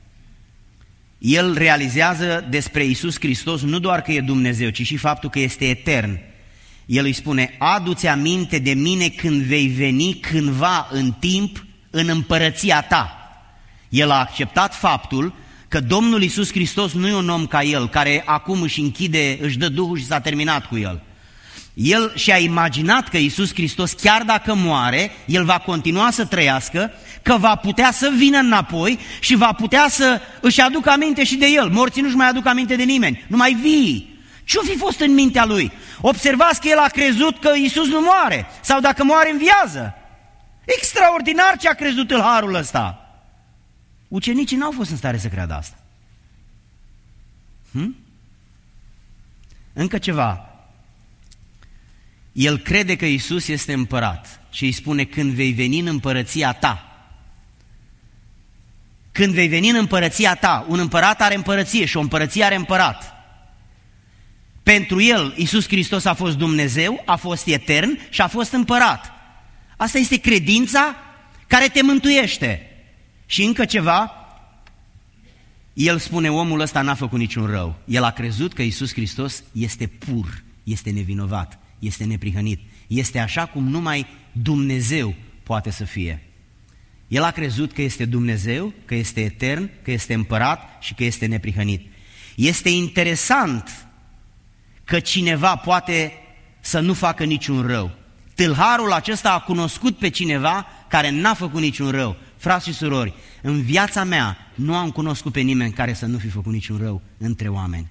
el realizează despre Iisus Hristos nu doar că e Dumnezeu, ci și faptul că este etern. El îi spune: adu-ți aminte de mine când vei veni cândva în timp în împărăția ta. El a acceptat faptul că Domnul Iisus Hristos nu e un om ca el, care acum își închide, își dă Duhul și s-a terminat cu el. El și-a imaginat că Iisus Hristos, chiar dacă moare, el va continua să trăiască, că va putea să vină înapoi și va putea să își aducă aminte și de el. Morții nu-și mai aduc aminte de nimeni, numai vii. Ce-o fi fost în mintea lui? Observați că el a crezut că Iisus nu moare, sau dacă moare, înviază. Extraordinar ce a crezut în harul ăsta. Ucenicii n-au fost în stare să creadă asta. Hm? Încă ceva. El crede că Iisus este împărat și îi spune: când vei veni în împărăția ta. Când vei veni în împărăția ta. Un împărat are împărăție și o împărăție are împărat. Pentru el, Iisus Hristos a fost Dumnezeu, a fost etern și a fost împărat. Asta este credința care te mântuiește. Și încă ceva, el spune: omul ăsta n-a făcut niciun rău. El a crezut că Iisus Hristos este pur, este nevinovat, este neprihănit, este așa cum numai Dumnezeu poate să fie. El a crezut că este Dumnezeu, că este etern, că este împărat și că este neprihănit. Este interesant că cineva poate să nu facă niciun rău. Tâlharul acesta a cunoscut pe cineva care n-a făcut niciun rău. Frați și surori, în viața mea nu am cunoscut pe nimeni care să nu fi făcut niciun rău între oameni.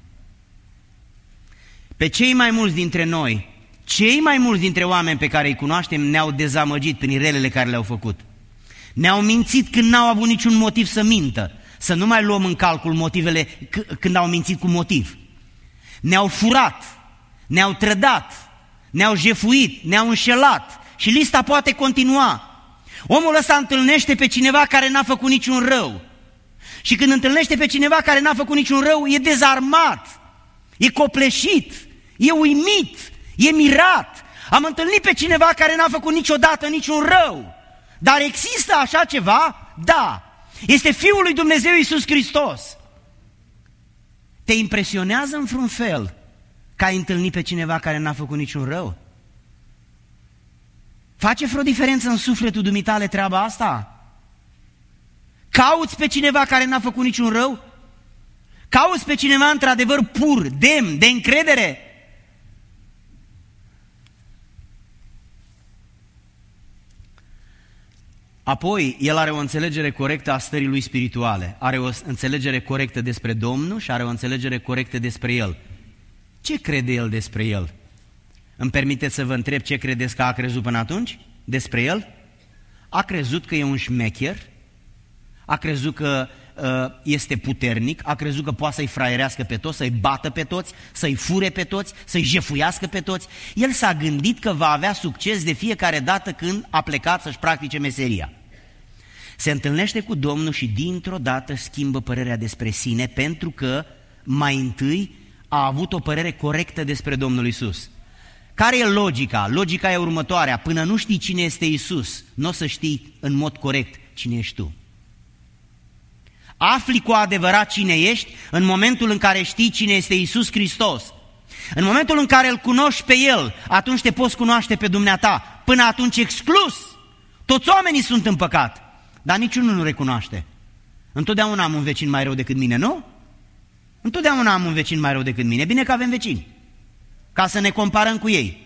Pe cei mai mulți dintre noi, cei mai mulți dintre oameni pe care îi cunoaștem ne-au dezamăgit prin relele care le-au făcut. Ne-au mințit când n-au avut niciun motiv să mintă, să nu mai luăm în calcul motivele când au mințit cu motiv. Ne-au furat, ne-au trădat, ne-au jefuit, ne-au înșelat și lista poate continua. Omul ăsta întâlnește pe cineva care n-a făcut niciun rău. Și când întâlnește pe cineva care n-a făcut niciun rău, e dezarmat, e copleșit, e uimit, e mirat. Am întâlnit pe cineva care n-a făcut niciodată niciun rău. Dar există așa ceva? Da. Este Fiul lui Dumnezeu Iisus Hristos. Te impresionează în vreun fel că ai întâlnit pe cineva care n-a făcut niciun rău? Face vreo diferență în sufletul dumitale treaba asta? Cauți pe cineva care n-a făcut niciun rău? Cauți pe cineva într-adevăr pur, demn, de încredere? Apoi, el are o înțelegere corectă a stării lui spirituale, are o înțelegere corectă despre Domnul și are o înțelegere corectă despre el. Ce crede el despre el? Îmi permiteți să vă întreb ce credeți că a crezut până atunci despre el? A crezut că e un șmecher, a crezut că uh, este puternic, a crezut că poate să-i fraierească pe toți, să-i bată pe toți, să-i fure pe toți, să-i jefuiască pe toți. El s-a gândit că va avea succes de fiecare dată când a plecat să-și practice meseria. Se întâlnește cu Domnul și dintr-o dată schimbă părerea despre sine, pentru că mai întâi a avut o părere corectă despre Domnul Iisus. Care e logica? Logica e următoarea: până nu știi cine este Iisus, nu o să știi în mod corect cine ești tu. Afli cu adevărat cine ești în momentul în care știi cine este Iisus Hristos. În momentul în care îl cunoști pe El, atunci te poți cunoaște pe dumneata. Până atunci exclus. Toți oamenii sunt în păcat, dar niciunul nu recunoaște. Întotdeauna am un vecin mai rău decât mine, nu? Întotdeauna am un vecin mai rău decât mine. Bine că avem vecini, ca să ne comparăm cu ei.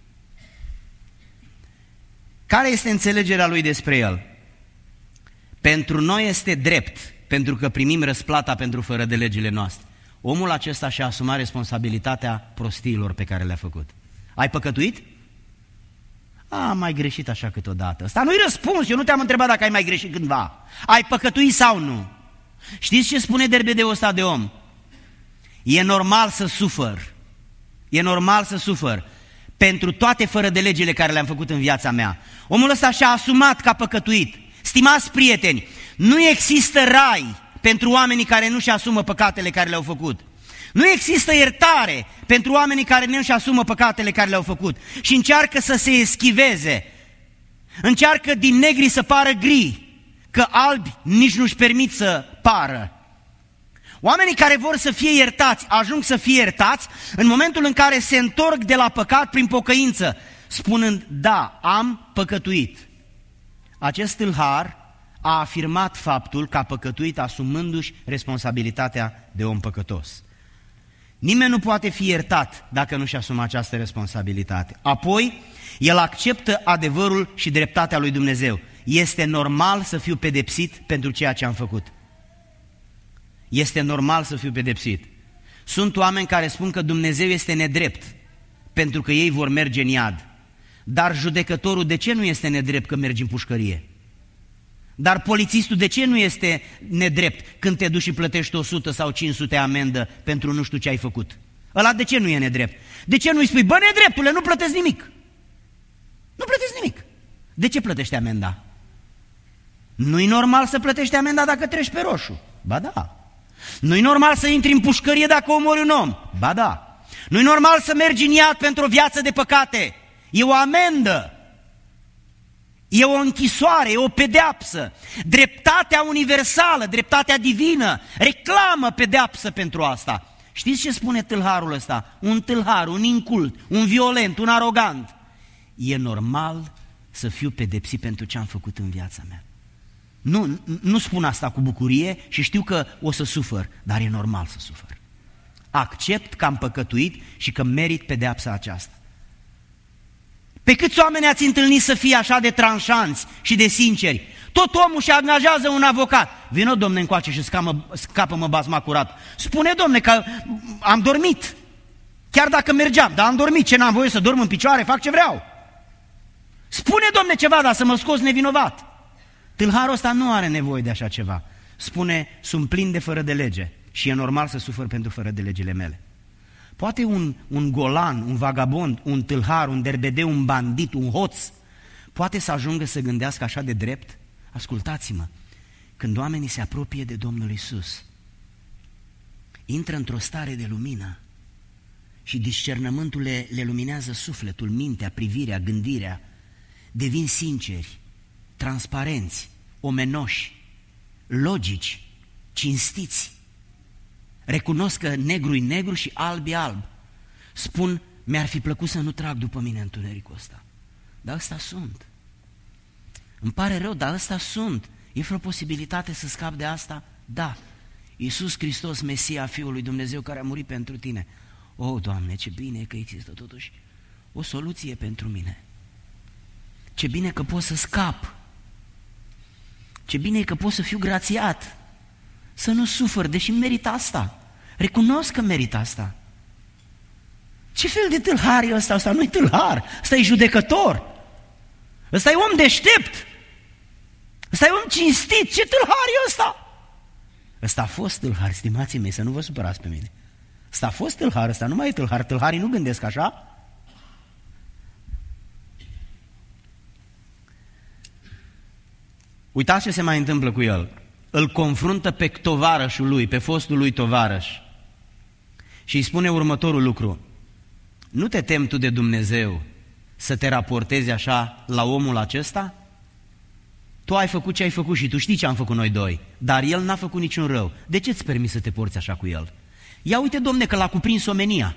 Care este înțelegerea lui despre el? Pentru noi este drept, pentru că primim răsplata pentru fără de legile noastre. Omul acesta și-a asumat responsabilitatea prostiilor pe care le-a făcut. Ai păcătuit? A, am mai greșit așa câteodată. Asta nu-i răspuns, eu nu te-am întrebat dacă ai mai greșit cândva. Ai păcătuit sau nu? Știți ce spune derbedeul ăsta de om? E normal să sufăr. E normal să sufăr pentru toate fără de legile care le-am făcut în viața mea. Omul ăsta și-a asumat că a păcătuit. Stimați prieteni, nu există rai pentru oamenii care nu-și asumă păcatele care le-au făcut. Nu există iertare pentru oamenii care nu-și asumă păcatele care le-au făcut și încearcă să se eschiveze. Încearcă din negri să pară gri, că albi nici nu-și permit să pară. Oamenii care vor să fie iertați ajung să fie iertați în momentul în care se întorc de la păcat prin pocăință, spunând, da, am păcătuit. Acest tâlhar a afirmat faptul că a păcătuit asumându-și responsabilitatea de om păcătos. Nimeni nu poate fi iertat dacă nu-și asumă această responsabilitate. Apoi, el acceptă adevărul și dreptatea lui Dumnezeu. Este normal să fiu pedepsit pentru ceea ce am făcut. Este normal să fiu pedepsit. Sunt oameni care spun că Dumnezeu este nedrept pentru că ei vor merge în iad. Dar judecătorul de ce nu este nedrept că mergi în pușcărie? Dar polițistul de ce nu este nedrept când te duci și plătești o sută sau cinci sute amendă pentru nu știu ce ai făcut? Ăla de ce nu e nedrept? De ce nu-i spui, bă, nedreptule, nu plătesc nimic? Nu plătesc nimic. De ce plătești amenda? Nu-i normal să plătești amenda dacă treci pe roșu? Ba da. Nu-i normal să intri în pușcărie dacă omori un om? Ba da. Nu-i normal să mergi în iad pentru o viață de păcate? E o amendă. E o închisoare, e o pedeapsă. Dreptatea universală, dreptatea divină reclamă pedeapsă pentru asta. Știți ce spune tâlharul ăsta? Un tâlhar, un incult, un violent, un arogant. E normal să fiu pedepsit pentru ce am făcut în viața mea. Nu, nu spun asta cu bucurie și știu că o să sufăr, dar e normal să sufăr. Accept că am păcătuit și că merit pedeapsa aceasta. Pe câți oameni ați întâlnit să fie așa de tranșanți și de sinceri? Tot omul și angajează un avocat. Vino, domne, încoace și scapă, scapă-mă basma curat. Spune, domne, că am dormit. Chiar dacă mergeam, dar am dormit. Ce, n-am voie să dorm în picioare? Fac ce vreau. Spune, domne, ceva, dar să mă scoți nevinovat. Tâlharul ăsta nu are nevoie de așa ceva. Spune, sunt plin de fără de lege și e normal să sufăr pentru fără de legile mele. Poate un, un golan, un vagabond, un tâlhar, un derbedeu, un bandit, un hoț, poate să ajungă să gândească așa de drept? Ascultați-mă, când oamenii se apropie de Domnul Iisus, intră într-o stare de lumină și discernământul le, le luminează sufletul, mintea, privirea, gândirea, devin sinceri, transparenți, omenoși, logici, cinstiți. Recunosc că negru-i negru și alb-i alb. Spun, mi-ar fi plăcut să nu trag după mine întunericul ăsta. Dar ăsta sunt. Îmi pare rău, dar ăsta sunt. E vreo posibilitate să scap de asta? Da. Iisus Hristos, Mesia, Fiul lui Dumnezeu, care a murit pentru tine. O, Doamne, ce bine că există totuși o soluție pentru mine. Ce bine că pot să scap. Ce bine că pot să fiu grațiat. Să nu sufăr, deși merit asta. Recunosc că merit asta. Ce fel de tâlhar e ăsta? Ăsta nu-i tâlhar, ăsta e judecător. Ăsta e om deștept. Ăsta e om cinstit. Ce tâlhar e ăsta? Ăsta a fost tâlhar, stimații mei, să nu vă supărați pe mine. Ăsta a fost tâlhar, ăsta nu mai e tâlhar. Tâlharii nu gândesc așa. Uitați ce se mai întâmplă cu el. Îl confruntă pe tovarășul lui, pe fostul lui tovarăș și îi spune următorul lucru: nu te temi tu de Dumnezeu să te raportezi așa la omul acesta? Tu ai făcut ce ai făcut și tu știi ce am făcut noi doi, dar el n-a făcut niciun rău. De ce îți permiți să te porți așa cu el? Ia uite, domne, că l-a cuprins omenia.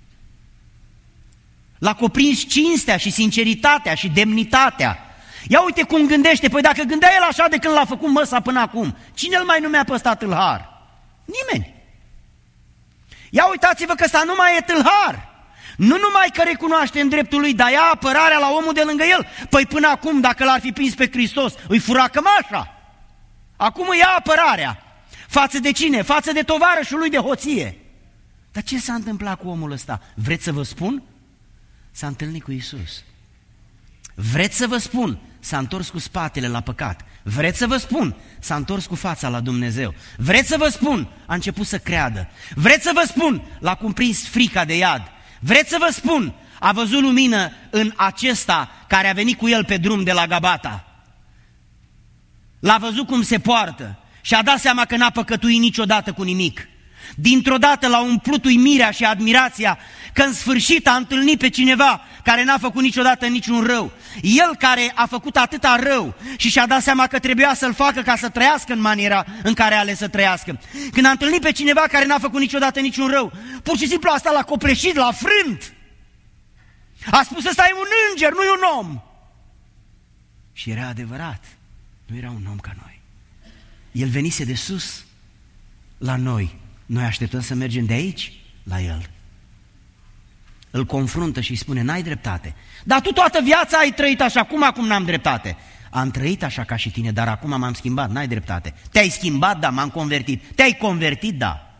L-a cuprins cinstea și sinceritatea și demnitatea. Ia uite cum gândește, păi dacă gândea el așa de când l-a făcut măsa până acum, cine îl mai numea pe ăsta tâlhar? Nimeni. Ia uitați-vă că ăsta nu mai e tâlhar. Nu numai că recunoaște în dreptul lui, dar ia apărarea la omul de lângă el. Păi până acum, dacă l-ar fi prins pe Hristos, îi fura cămașa. Acum îi ia apărarea. Față de cine? Față de tovarășul lui de hoție. Dar ce s-a întâmplat cu omul ăsta? Vreți să vă spun? S-a întâlnit cu Iisus. Vreți să vă spun? S-a întors cu spatele la păcat Vreți să vă spun? S-a întors cu fața la Dumnezeu. Vreți să vă spun? A început să creadă. Vreți să vă spun? L-a cuprins frica de iad. Vreți să vă spun? A văzut lumină în acesta care a venit cu el pe drum de la Gabata. L-a văzut cum se poartă și a dat seama că n-a păcătuit niciodată cu nimic. Dintr-o dată l-a umplut uimirea și admirația că în sfârșit a întâlnit pe cineva care n-a făcut niciodată niciun rău. El care a făcut atâta rău și și-a dat seama că trebuia să-l facă ca să trăiască în maniera în care a ales să trăiască. Când a întâlnit pe cineva care n-a făcut niciodată niciun rău, pur și simplu asta l-a copleșit, l-a frânt. A spus: ăsta e un înger, nu e un om. Și era adevărat, nu era un om ca noi. El venise de sus la noi. Noi așteptăm să mergem de aici la el. Îl confruntă și îi spune: n-ai dreptate. Dar tu toată viața ai trăit așa, cum acum n-am dreptate? Am trăit așa ca și tine, dar acum m-am schimbat, n-ai dreptate. Te-ai schimbat? Da, m-am convertit. Te-ai convertit? Da.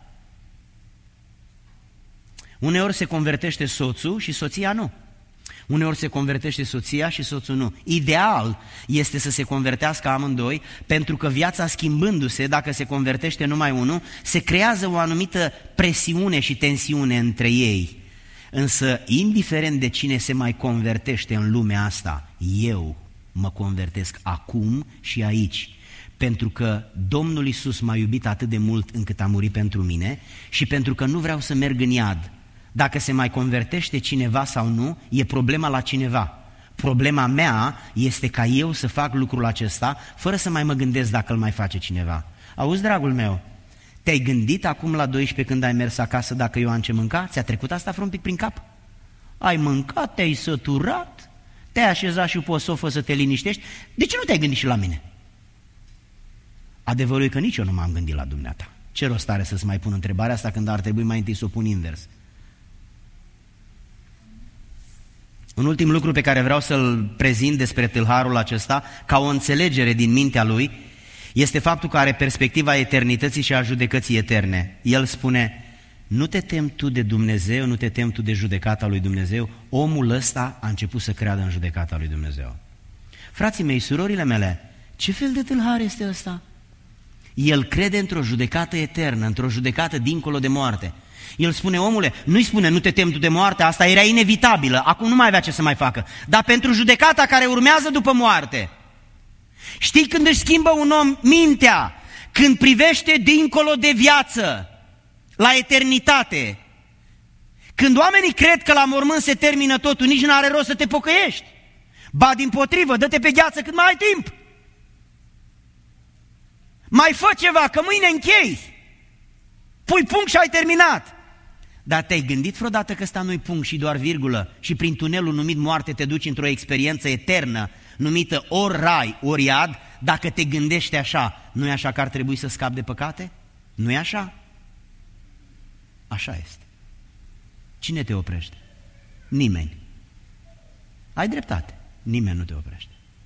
Uneori se convertește soțul și soția nu. Uneori se convertește soția și soțul nu. Ideal este să se convertească amândoi, pentru că viața schimbându-se, dacă se convertește numai unul, se creează o anumită presiune și tensiune între ei. Însă, indiferent de cine se mai convertește în lumea asta, eu mă convertesc acum și aici, pentru că Domnul Iisus m-a iubit atât de mult încât a murit pentru mine și pentru că nu vreau să merg în iad. Dacă se mai convertește cineva sau nu, e problema la cineva. Problema mea este ca eu să fac lucrul acesta fără să mai mă gândesc dacă îl mai face cineva. Auzi, dragul meu, te-ai gândit acum la doisprezece când ai mers acasă dacă eu am ce mânca? Ți-a trecut asta vreo un pic prin cap? Ai mâncat, te-ai săturat, te-ai așezat și pe o sofă să te liniștești? De ce nu te-ai gândit și la mine? Adevărul e că nici eu nu m-am gândit la dumneata. Ce rost are să-ți mai pun întrebarea asta când ar trebui mai întâi să o pun invers? Un ultim lucru pe care vreau să-l prezint despre tâlharul acesta, ca o înțelegere din mintea lui, este faptul că are perspectiva eternității și a judecății eterne. El spune: nu te temi tu de Dumnezeu, nu te temi tu de judecata lui Dumnezeu. Omul ăsta a început să creadă în judecata lui Dumnezeu. Frații mei, surorile mele, ce fel de tâlhar este ăsta? El crede într-o judecată eternă, într-o judecată dincolo de moarte. El spune: omule, nu-i spune nu te temi tu de moarte, asta era inevitabilă, acum nu mai avea ce să mai facă, dar pentru judecata care urmează după moarte. Știi când își schimbă un om mintea? Când privește dincolo de viață, la eternitate. Când oamenii cred că la mormânt se termină totul, nici nu are rost să te pocăiești. Ba dimpotrivă, dă-te pe gheață cât mai ai timp. Mai fă ceva, că mâine închei. Pui punct și ai terminat. Dar te-ai gândit vreodată că ăsta nu-i punct și doar virgulă și prin tunelul numit moarte te duci într-o experiență eternă numită ori rai, ori iad? Dacă te gândești așa, nu-i așa că ar trebui să scapi de păcate? Nu-i așa? Așa este. Cine te oprește? Nimeni. Ai dreptate, nimeni nu te oprește.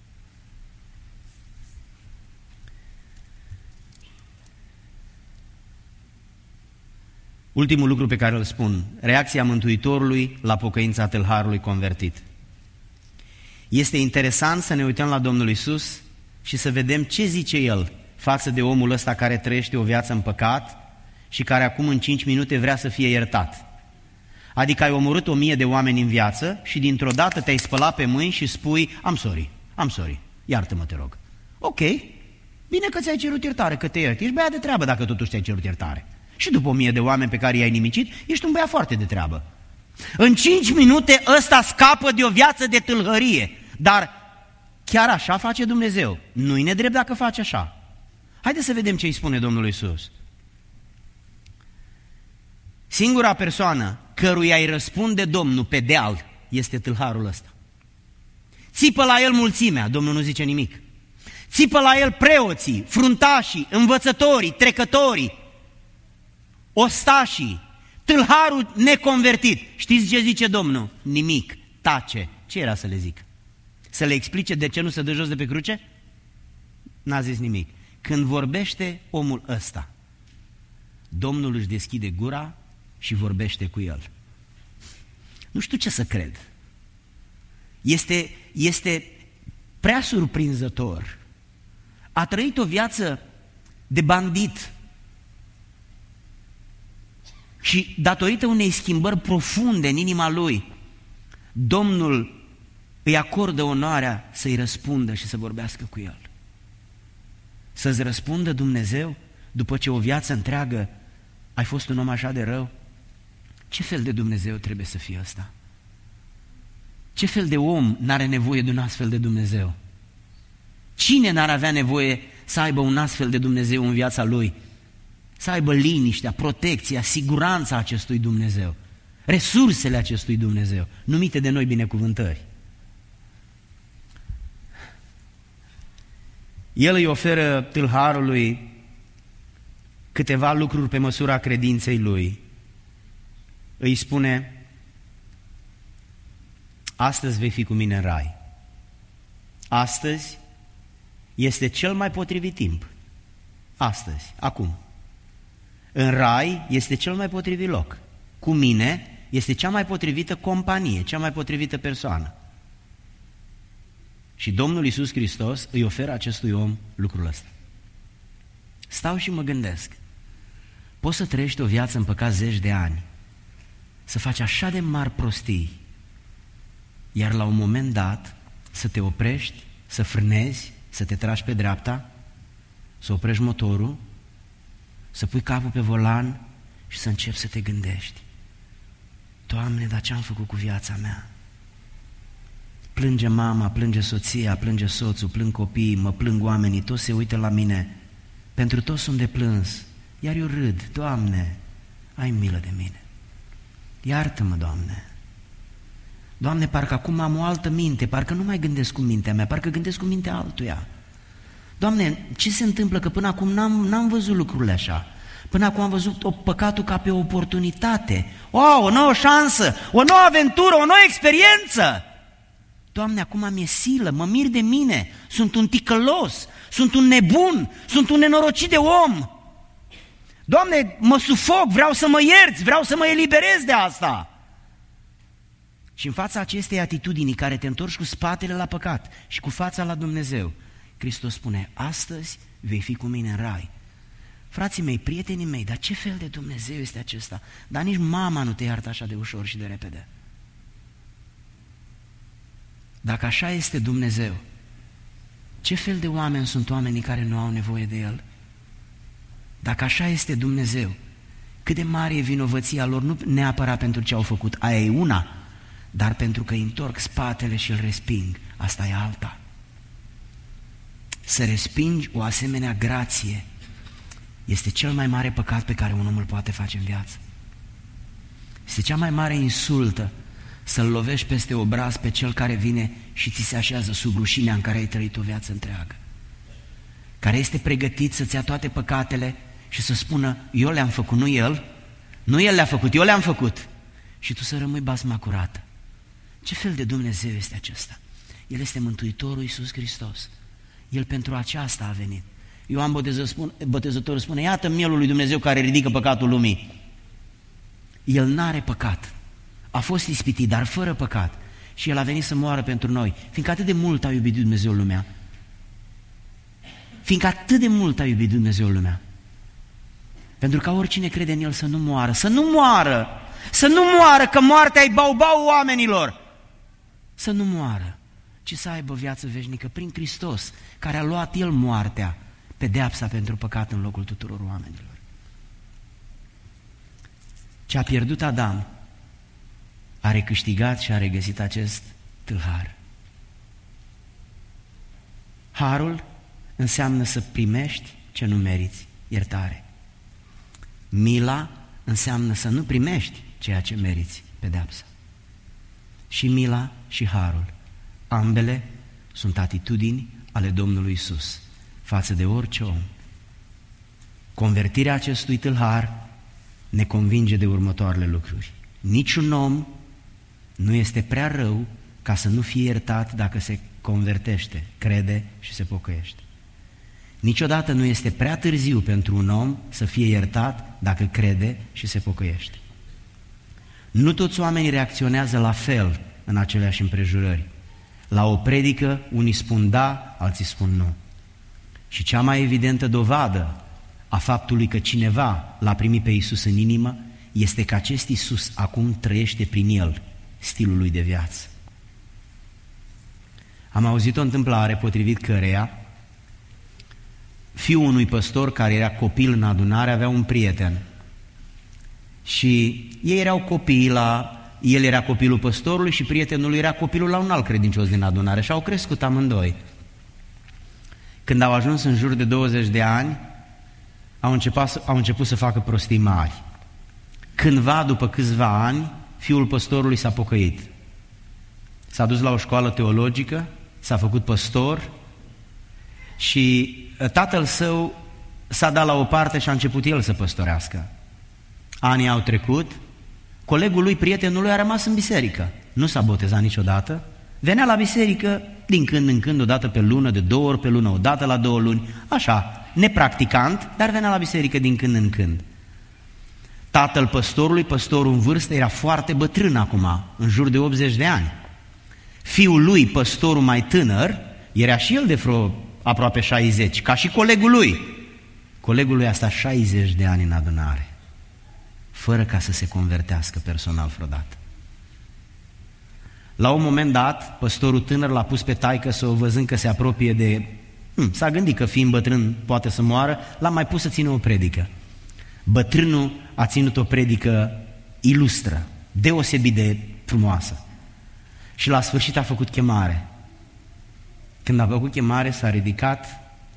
Ultimul lucru pe care îl spun, reacția Mântuitorului la pocăința tâlharului convertit. Este interesant să ne uităm la Domnul Iisus și să vedem ce zice El față de omul ăsta care trăiește o viață în păcat și care acum în cinci minute vrea să fie iertat. Adică ai omorât o mie de oameni în viață și dintr-o dată te-ai spălat pe mâini și spui: am sorry, am sorry, iartă-mă, te rog. Ok, bine că ți-ai cerut iertare, că te ierti, ești băiat de treabă dacă totuși ți-ai cerut iertare. Și după o mie de oameni pe care i-ai nimicit, ești un băiat foarte de treabă. În cinci minute ăsta scapă de o viață de tâlhărie. Dar chiar așa face Dumnezeu. Nu-i nedrept dacă face așa. Haideți să vedem ce îi spune Domnul Iisus. Singura persoană căruia îi răspunde Domnul pe deal este tâlharul ăsta. Țipă la el mulțimea, Domnul nu zice nimic. Țipă la el preoții, fruntașii, învățătorii, trecătorii, ostașii, tâlharul neconvertit. Știți ce zice Domnul? Nimic, tace. Ce era să le zic? Să le explice de ce nu se dă jos de pe cruce? N-a zis nimic. Când vorbește omul ăsta, Domnul își deschide gura și vorbește cu el. Nu știu ce să cred. Este, este prea surprinzător a trăit o viață de bandit și datorită unei schimbări profunde în inima lui, Domnul îi acordă onoarea să-i răspundă și să vorbească cu el. Să-ți răspundă Dumnezeu după ce o viață întreagă ai fost un om așa de rău? Ce fel de Dumnezeu trebuie să fie ăsta? Ce fel de om n-are nevoie de un astfel de Dumnezeu? Cine n-ar avea nevoie să aibă un astfel de Dumnezeu în viața lui? Să aibă liniștea, protecția, siguranța acestui Dumnezeu, resursele acestui Dumnezeu, numite de noi binecuvântări. El îi oferă tâlharului câteva lucruri pe măsura credinței lui. Îi spune: astăzi vei fi cu mine în rai. Astăzi este cel mai potrivit timp. Astăzi, acum. În rai este cel mai potrivit loc. Cu mine este cea mai potrivită companie, cea mai potrivită persoană. Și Domnul Iisus Hristos îi oferă acestui om lucrul ăsta. Stau și mă gândesc, poți să trăiești o viață în păcat zeci de ani, să faci așa de mari prostii, iar la un moment dat să te oprești, să frânezi, să te tragi pe dreapta, să oprești motorul, să pui capul pe volan și să începi să te gândești: Doamne, dar ce-am făcut cu viața mea? Plânge mama, plânge soția, plânge soțul, plâng copiii, mă plâng oamenii, toți se uită la mine, pentru toți sunt de plâns, iar eu râd. Doamne, ai milă de mine, iartă-mă, Doamne. Doamne, parcă acum am o altă minte, parcă nu mai gândesc cu mintea mea, parcă gândesc cu mintea altuia. Doamne, ce se întâmplă? Că până acum n-am, n-am văzut lucrurile așa. Până acum am văzut o păcatul ca pe o oportunitate. Wow, o nouă șansă, o nouă aventură, o nouă experiență. Doamne, acum mi-e silă, mă mir de mine, sunt un ticălos, sunt un nebun, sunt un nenorocit de om. Doamne, mă sufoc, vreau să mă ierți, vreau să mă eliberez de asta. Și în fața acestei atitudini care te întorci cu spatele la păcat și cu fața la Dumnezeu, Hristos spune: astăzi vei fi cu mine în rai. Frații mei, prietenii mei, dar ce fel de Dumnezeu este acesta? Dar nici mama nu te iartă așa de ușor și de repede. Dacă așa este Dumnezeu, ce fel de oameni sunt oamenii care nu au nevoie de El? Dacă așa este Dumnezeu, cât de mare e vinovăția lor, nu neapărat pentru ce au făcut, aia e una, dar pentru că îi întorc spatele și îl resping, asta e alta. Să respingi o asemenea grație este cel mai mare păcat pe care un om îl poate face în viață. Este cea mai mare insultă să-l lovești peste obraz pe cel care vine și ți se așează sub rușinea în care ai trăit o viață întreagă, care este pregătit să-ți ia toate păcatele și să spună: eu le-am făcut, nu el, nu el le-a făcut, eu le-am făcut, și tu să rămâi basma curată. Ce fel de Dumnezeu este acesta? El este Mântuitorul Iisus Hristos. El pentru aceasta a venit. Ioan Botezătorul spune: iată mielul lui Dumnezeu care ridică păcatul lumii. El n-are păcat, a fost ispitit, dar fără păcat, și El a venit să moară pentru noi, fiindcă atât de mult a iubit Dumnezeu lumea. Fiindcă atât de mult a iubit Dumnezeu lumea. Pentru ca oricine crede în El să nu moară, să nu moară, să nu moară, că moartea e bau-bau oamenilor. Să nu moară, ci să aibă viață veșnică prin Hristos, care a luat El moartea, pedeapsa pentru păcat în locul tuturor oamenilor. Ce a pierdut Adam a recâștigat și a regăsit acest tâlhar. Harul înseamnă să primești ce nu meriți, iertare. Mila înseamnă să nu primești ceea ce meriți, pedeapsa. Și mila și harul, ambele sunt atitudini ale Domnului Iisus față de orice om. Convertirea acestui tâlhar ne convinge de următoarele lucruri. Niciun om nu este prea rău ca să nu fie iertat dacă se convertește, crede și se pocăiește. Niciodată nu este prea târziu pentru un om să fie iertat dacă crede și se pocăiește. Nu toți oamenii reacționează la fel în aceleași împrejurări. La o predică, unii spun da, alții spun nu. Și cea mai evidentă dovadă a faptului că cineva l-a primit pe Iisus în inimă este că acest Iisus acum trăiește prin el stilul lui de viață. Am auzit o întâmplare potrivit căreia fiul unui păstor care era copil în adunare avea un prieten și ei erau copii la... El era copilul păstorului și prietenul lui era copilul la un alt credincios din adunare și au crescut amândoi. Când au ajuns în jur de douăzeci de ani, au început, au început să facă prostii mari. Cândva, după câțiva ani, fiul păstorului s-a pocăit. S-a dus la o școală teologică, s-a făcut păstor și tatăl său s-a dat la o parte și a început el să păstorească. Anii au trecut, colegul lui, prietenul lui, a rămas în biserică. Nu s-a botezat niciodată, venea la biserică din când în când, o dată pe lună, de două ori pe lună, o dată la două luni, așa, nepracticant, dar venea la biserică din când în când. Tatăl păstorului, păstorul în vârstă, era foarte bătrân acum, în jur de optzeci de ani. Fiul lui, păstorul mai tânăr, era și el de vreo aproape șaizeci, ca și colegul lui. Colegul lui a stat șaizeci de ani în adunare, fără ca să se convertească personal vreodată. La un moment dat, păstorul tânăr l-a pus pe taică-său, văzând că se apropie de... Hmm, s-a gândit că fiind bătrân poate să moară, l-a mai pus să țină o predică. Bătrânul a ținut o predică ilustră, deosebit de frumoasă. Și la sfârșit a făcut chemare. Când a făcut chemare, s-a ridicat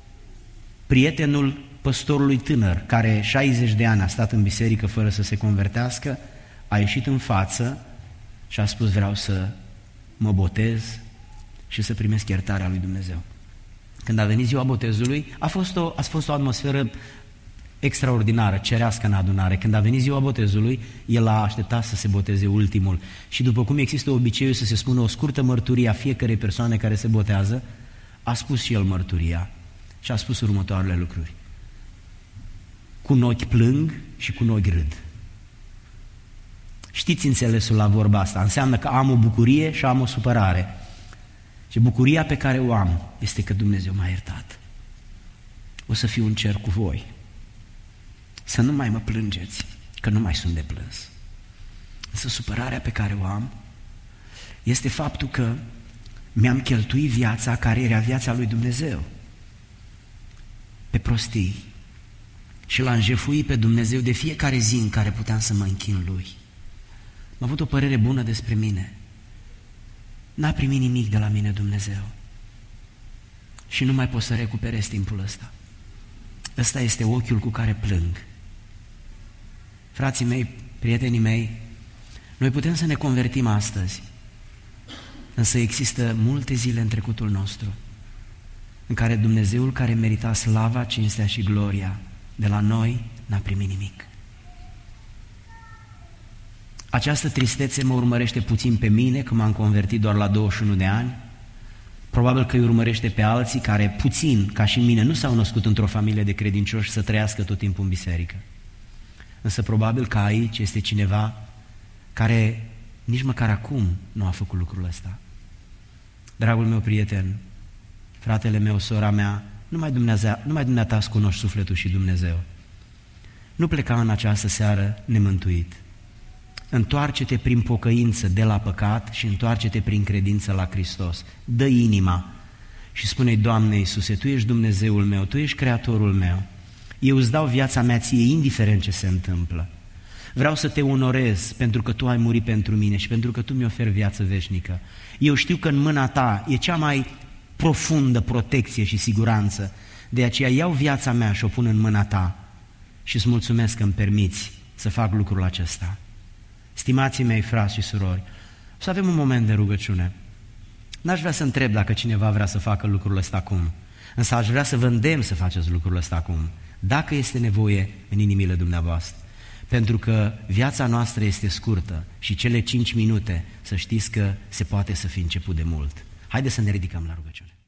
prietenul păstorului tânăr, care șaizeci de ani a stat în biserică fără să se convertească, a ieșit în față și a spus: vreau să mă botez și să primesc iertarea lui Dumnezeu. Când a venit ziua botezului, a fost o, a fost o atmosferă extraordinară, cerească în adunare. Când a venit ziua botezului, el a așteptat să se boteze ultimul. Și după cum există obiceiul să se spună o scurtă mărturie a fiecărei persoane care se botează, a spus și el mărturia și a spus următoarele lucruri: cu un ochi plâng și cu un ochi râd. Știți înțelesul la vorba asta? Înseamnă că am o bucurie și am o supărare. Și bucuria pe care o am este că Dumnezeu m-a iertat. O să fiu în cer cu voi. Să nu mai mă plângeți, că nu mai sunt de plâns. Însă supărarea pe care o am este faptul că mi-am cheltuit viața care era viața lui Dumnezeu pe prostii și l-am jefuit pe Dumnezeu de fiecare zi în care puteam să mă închin lui. Am avut o părere bună despre mine. N-a primit nimic de la mine Dumnezeu. Și nu mai pot să recuperez timpul ăsta. Ăsta este ochiul cu care plâng. Frații mei, prietenii mei, noi putem să ne convertim astăzi, însă există multe zile în trecutul nostru în care Dumnezeul care merita slava, cinstea și gloria de la noi n-a primit nimic. Această tristețe mă urmărește puțin pe mine, că m-am convertit doar la douăzeci și unu de ani, probabil că îi urmărește pe alții care puțin, ca și mine, nu s-au născut într-o familie de credincioși să trăiască tot timpul în biserică. Însă probabil că aici este cineva care nici măcar acum nu a făcut lucrul ăsta. Dragul meu prieten, fratele meu, sora mea, numai, Dumnezeu, numai dumneata îți cunoști sufletul și Dumnezeu. Nu pleca în această seară nemântuit. Întoarce-te prin pocăință de la păcat și întoarce-te prin credință la Hristos. Dă inima și spune-i: Doamne Iisuse, Tu ești Dumnezeul meu, Tu ești Creatorul meu. Eu îți dau viața mea ție, indiferent ce se întâmplă. Vreau să te onorez pentru că Tu ai murit pentru mine și pentru că Tu mi oferi viață veșnică. Eu știu că în mâna Ta e cea mai profundă protecție și siguranță. De aceea iau viața mea și o pun în mâna Ta și îți mulțumesc că îmi permiți să fac lucrul acesta. Stimații mei, frați și surori, o să avem un moment de rugăciune. N-aș vrea să întreb dacă cineva vrea să facă lucrul ăsta acum, însă aș vrea să vă îndemn să faceți lucrul ăsta acum, dacă este nevoie în inimile dumneavoastră. Pentru că viața noastră este scurtă și cele cinci minute, să știți că se poate să fi început de mult. Haideți să ne ridicăm la rugăciune.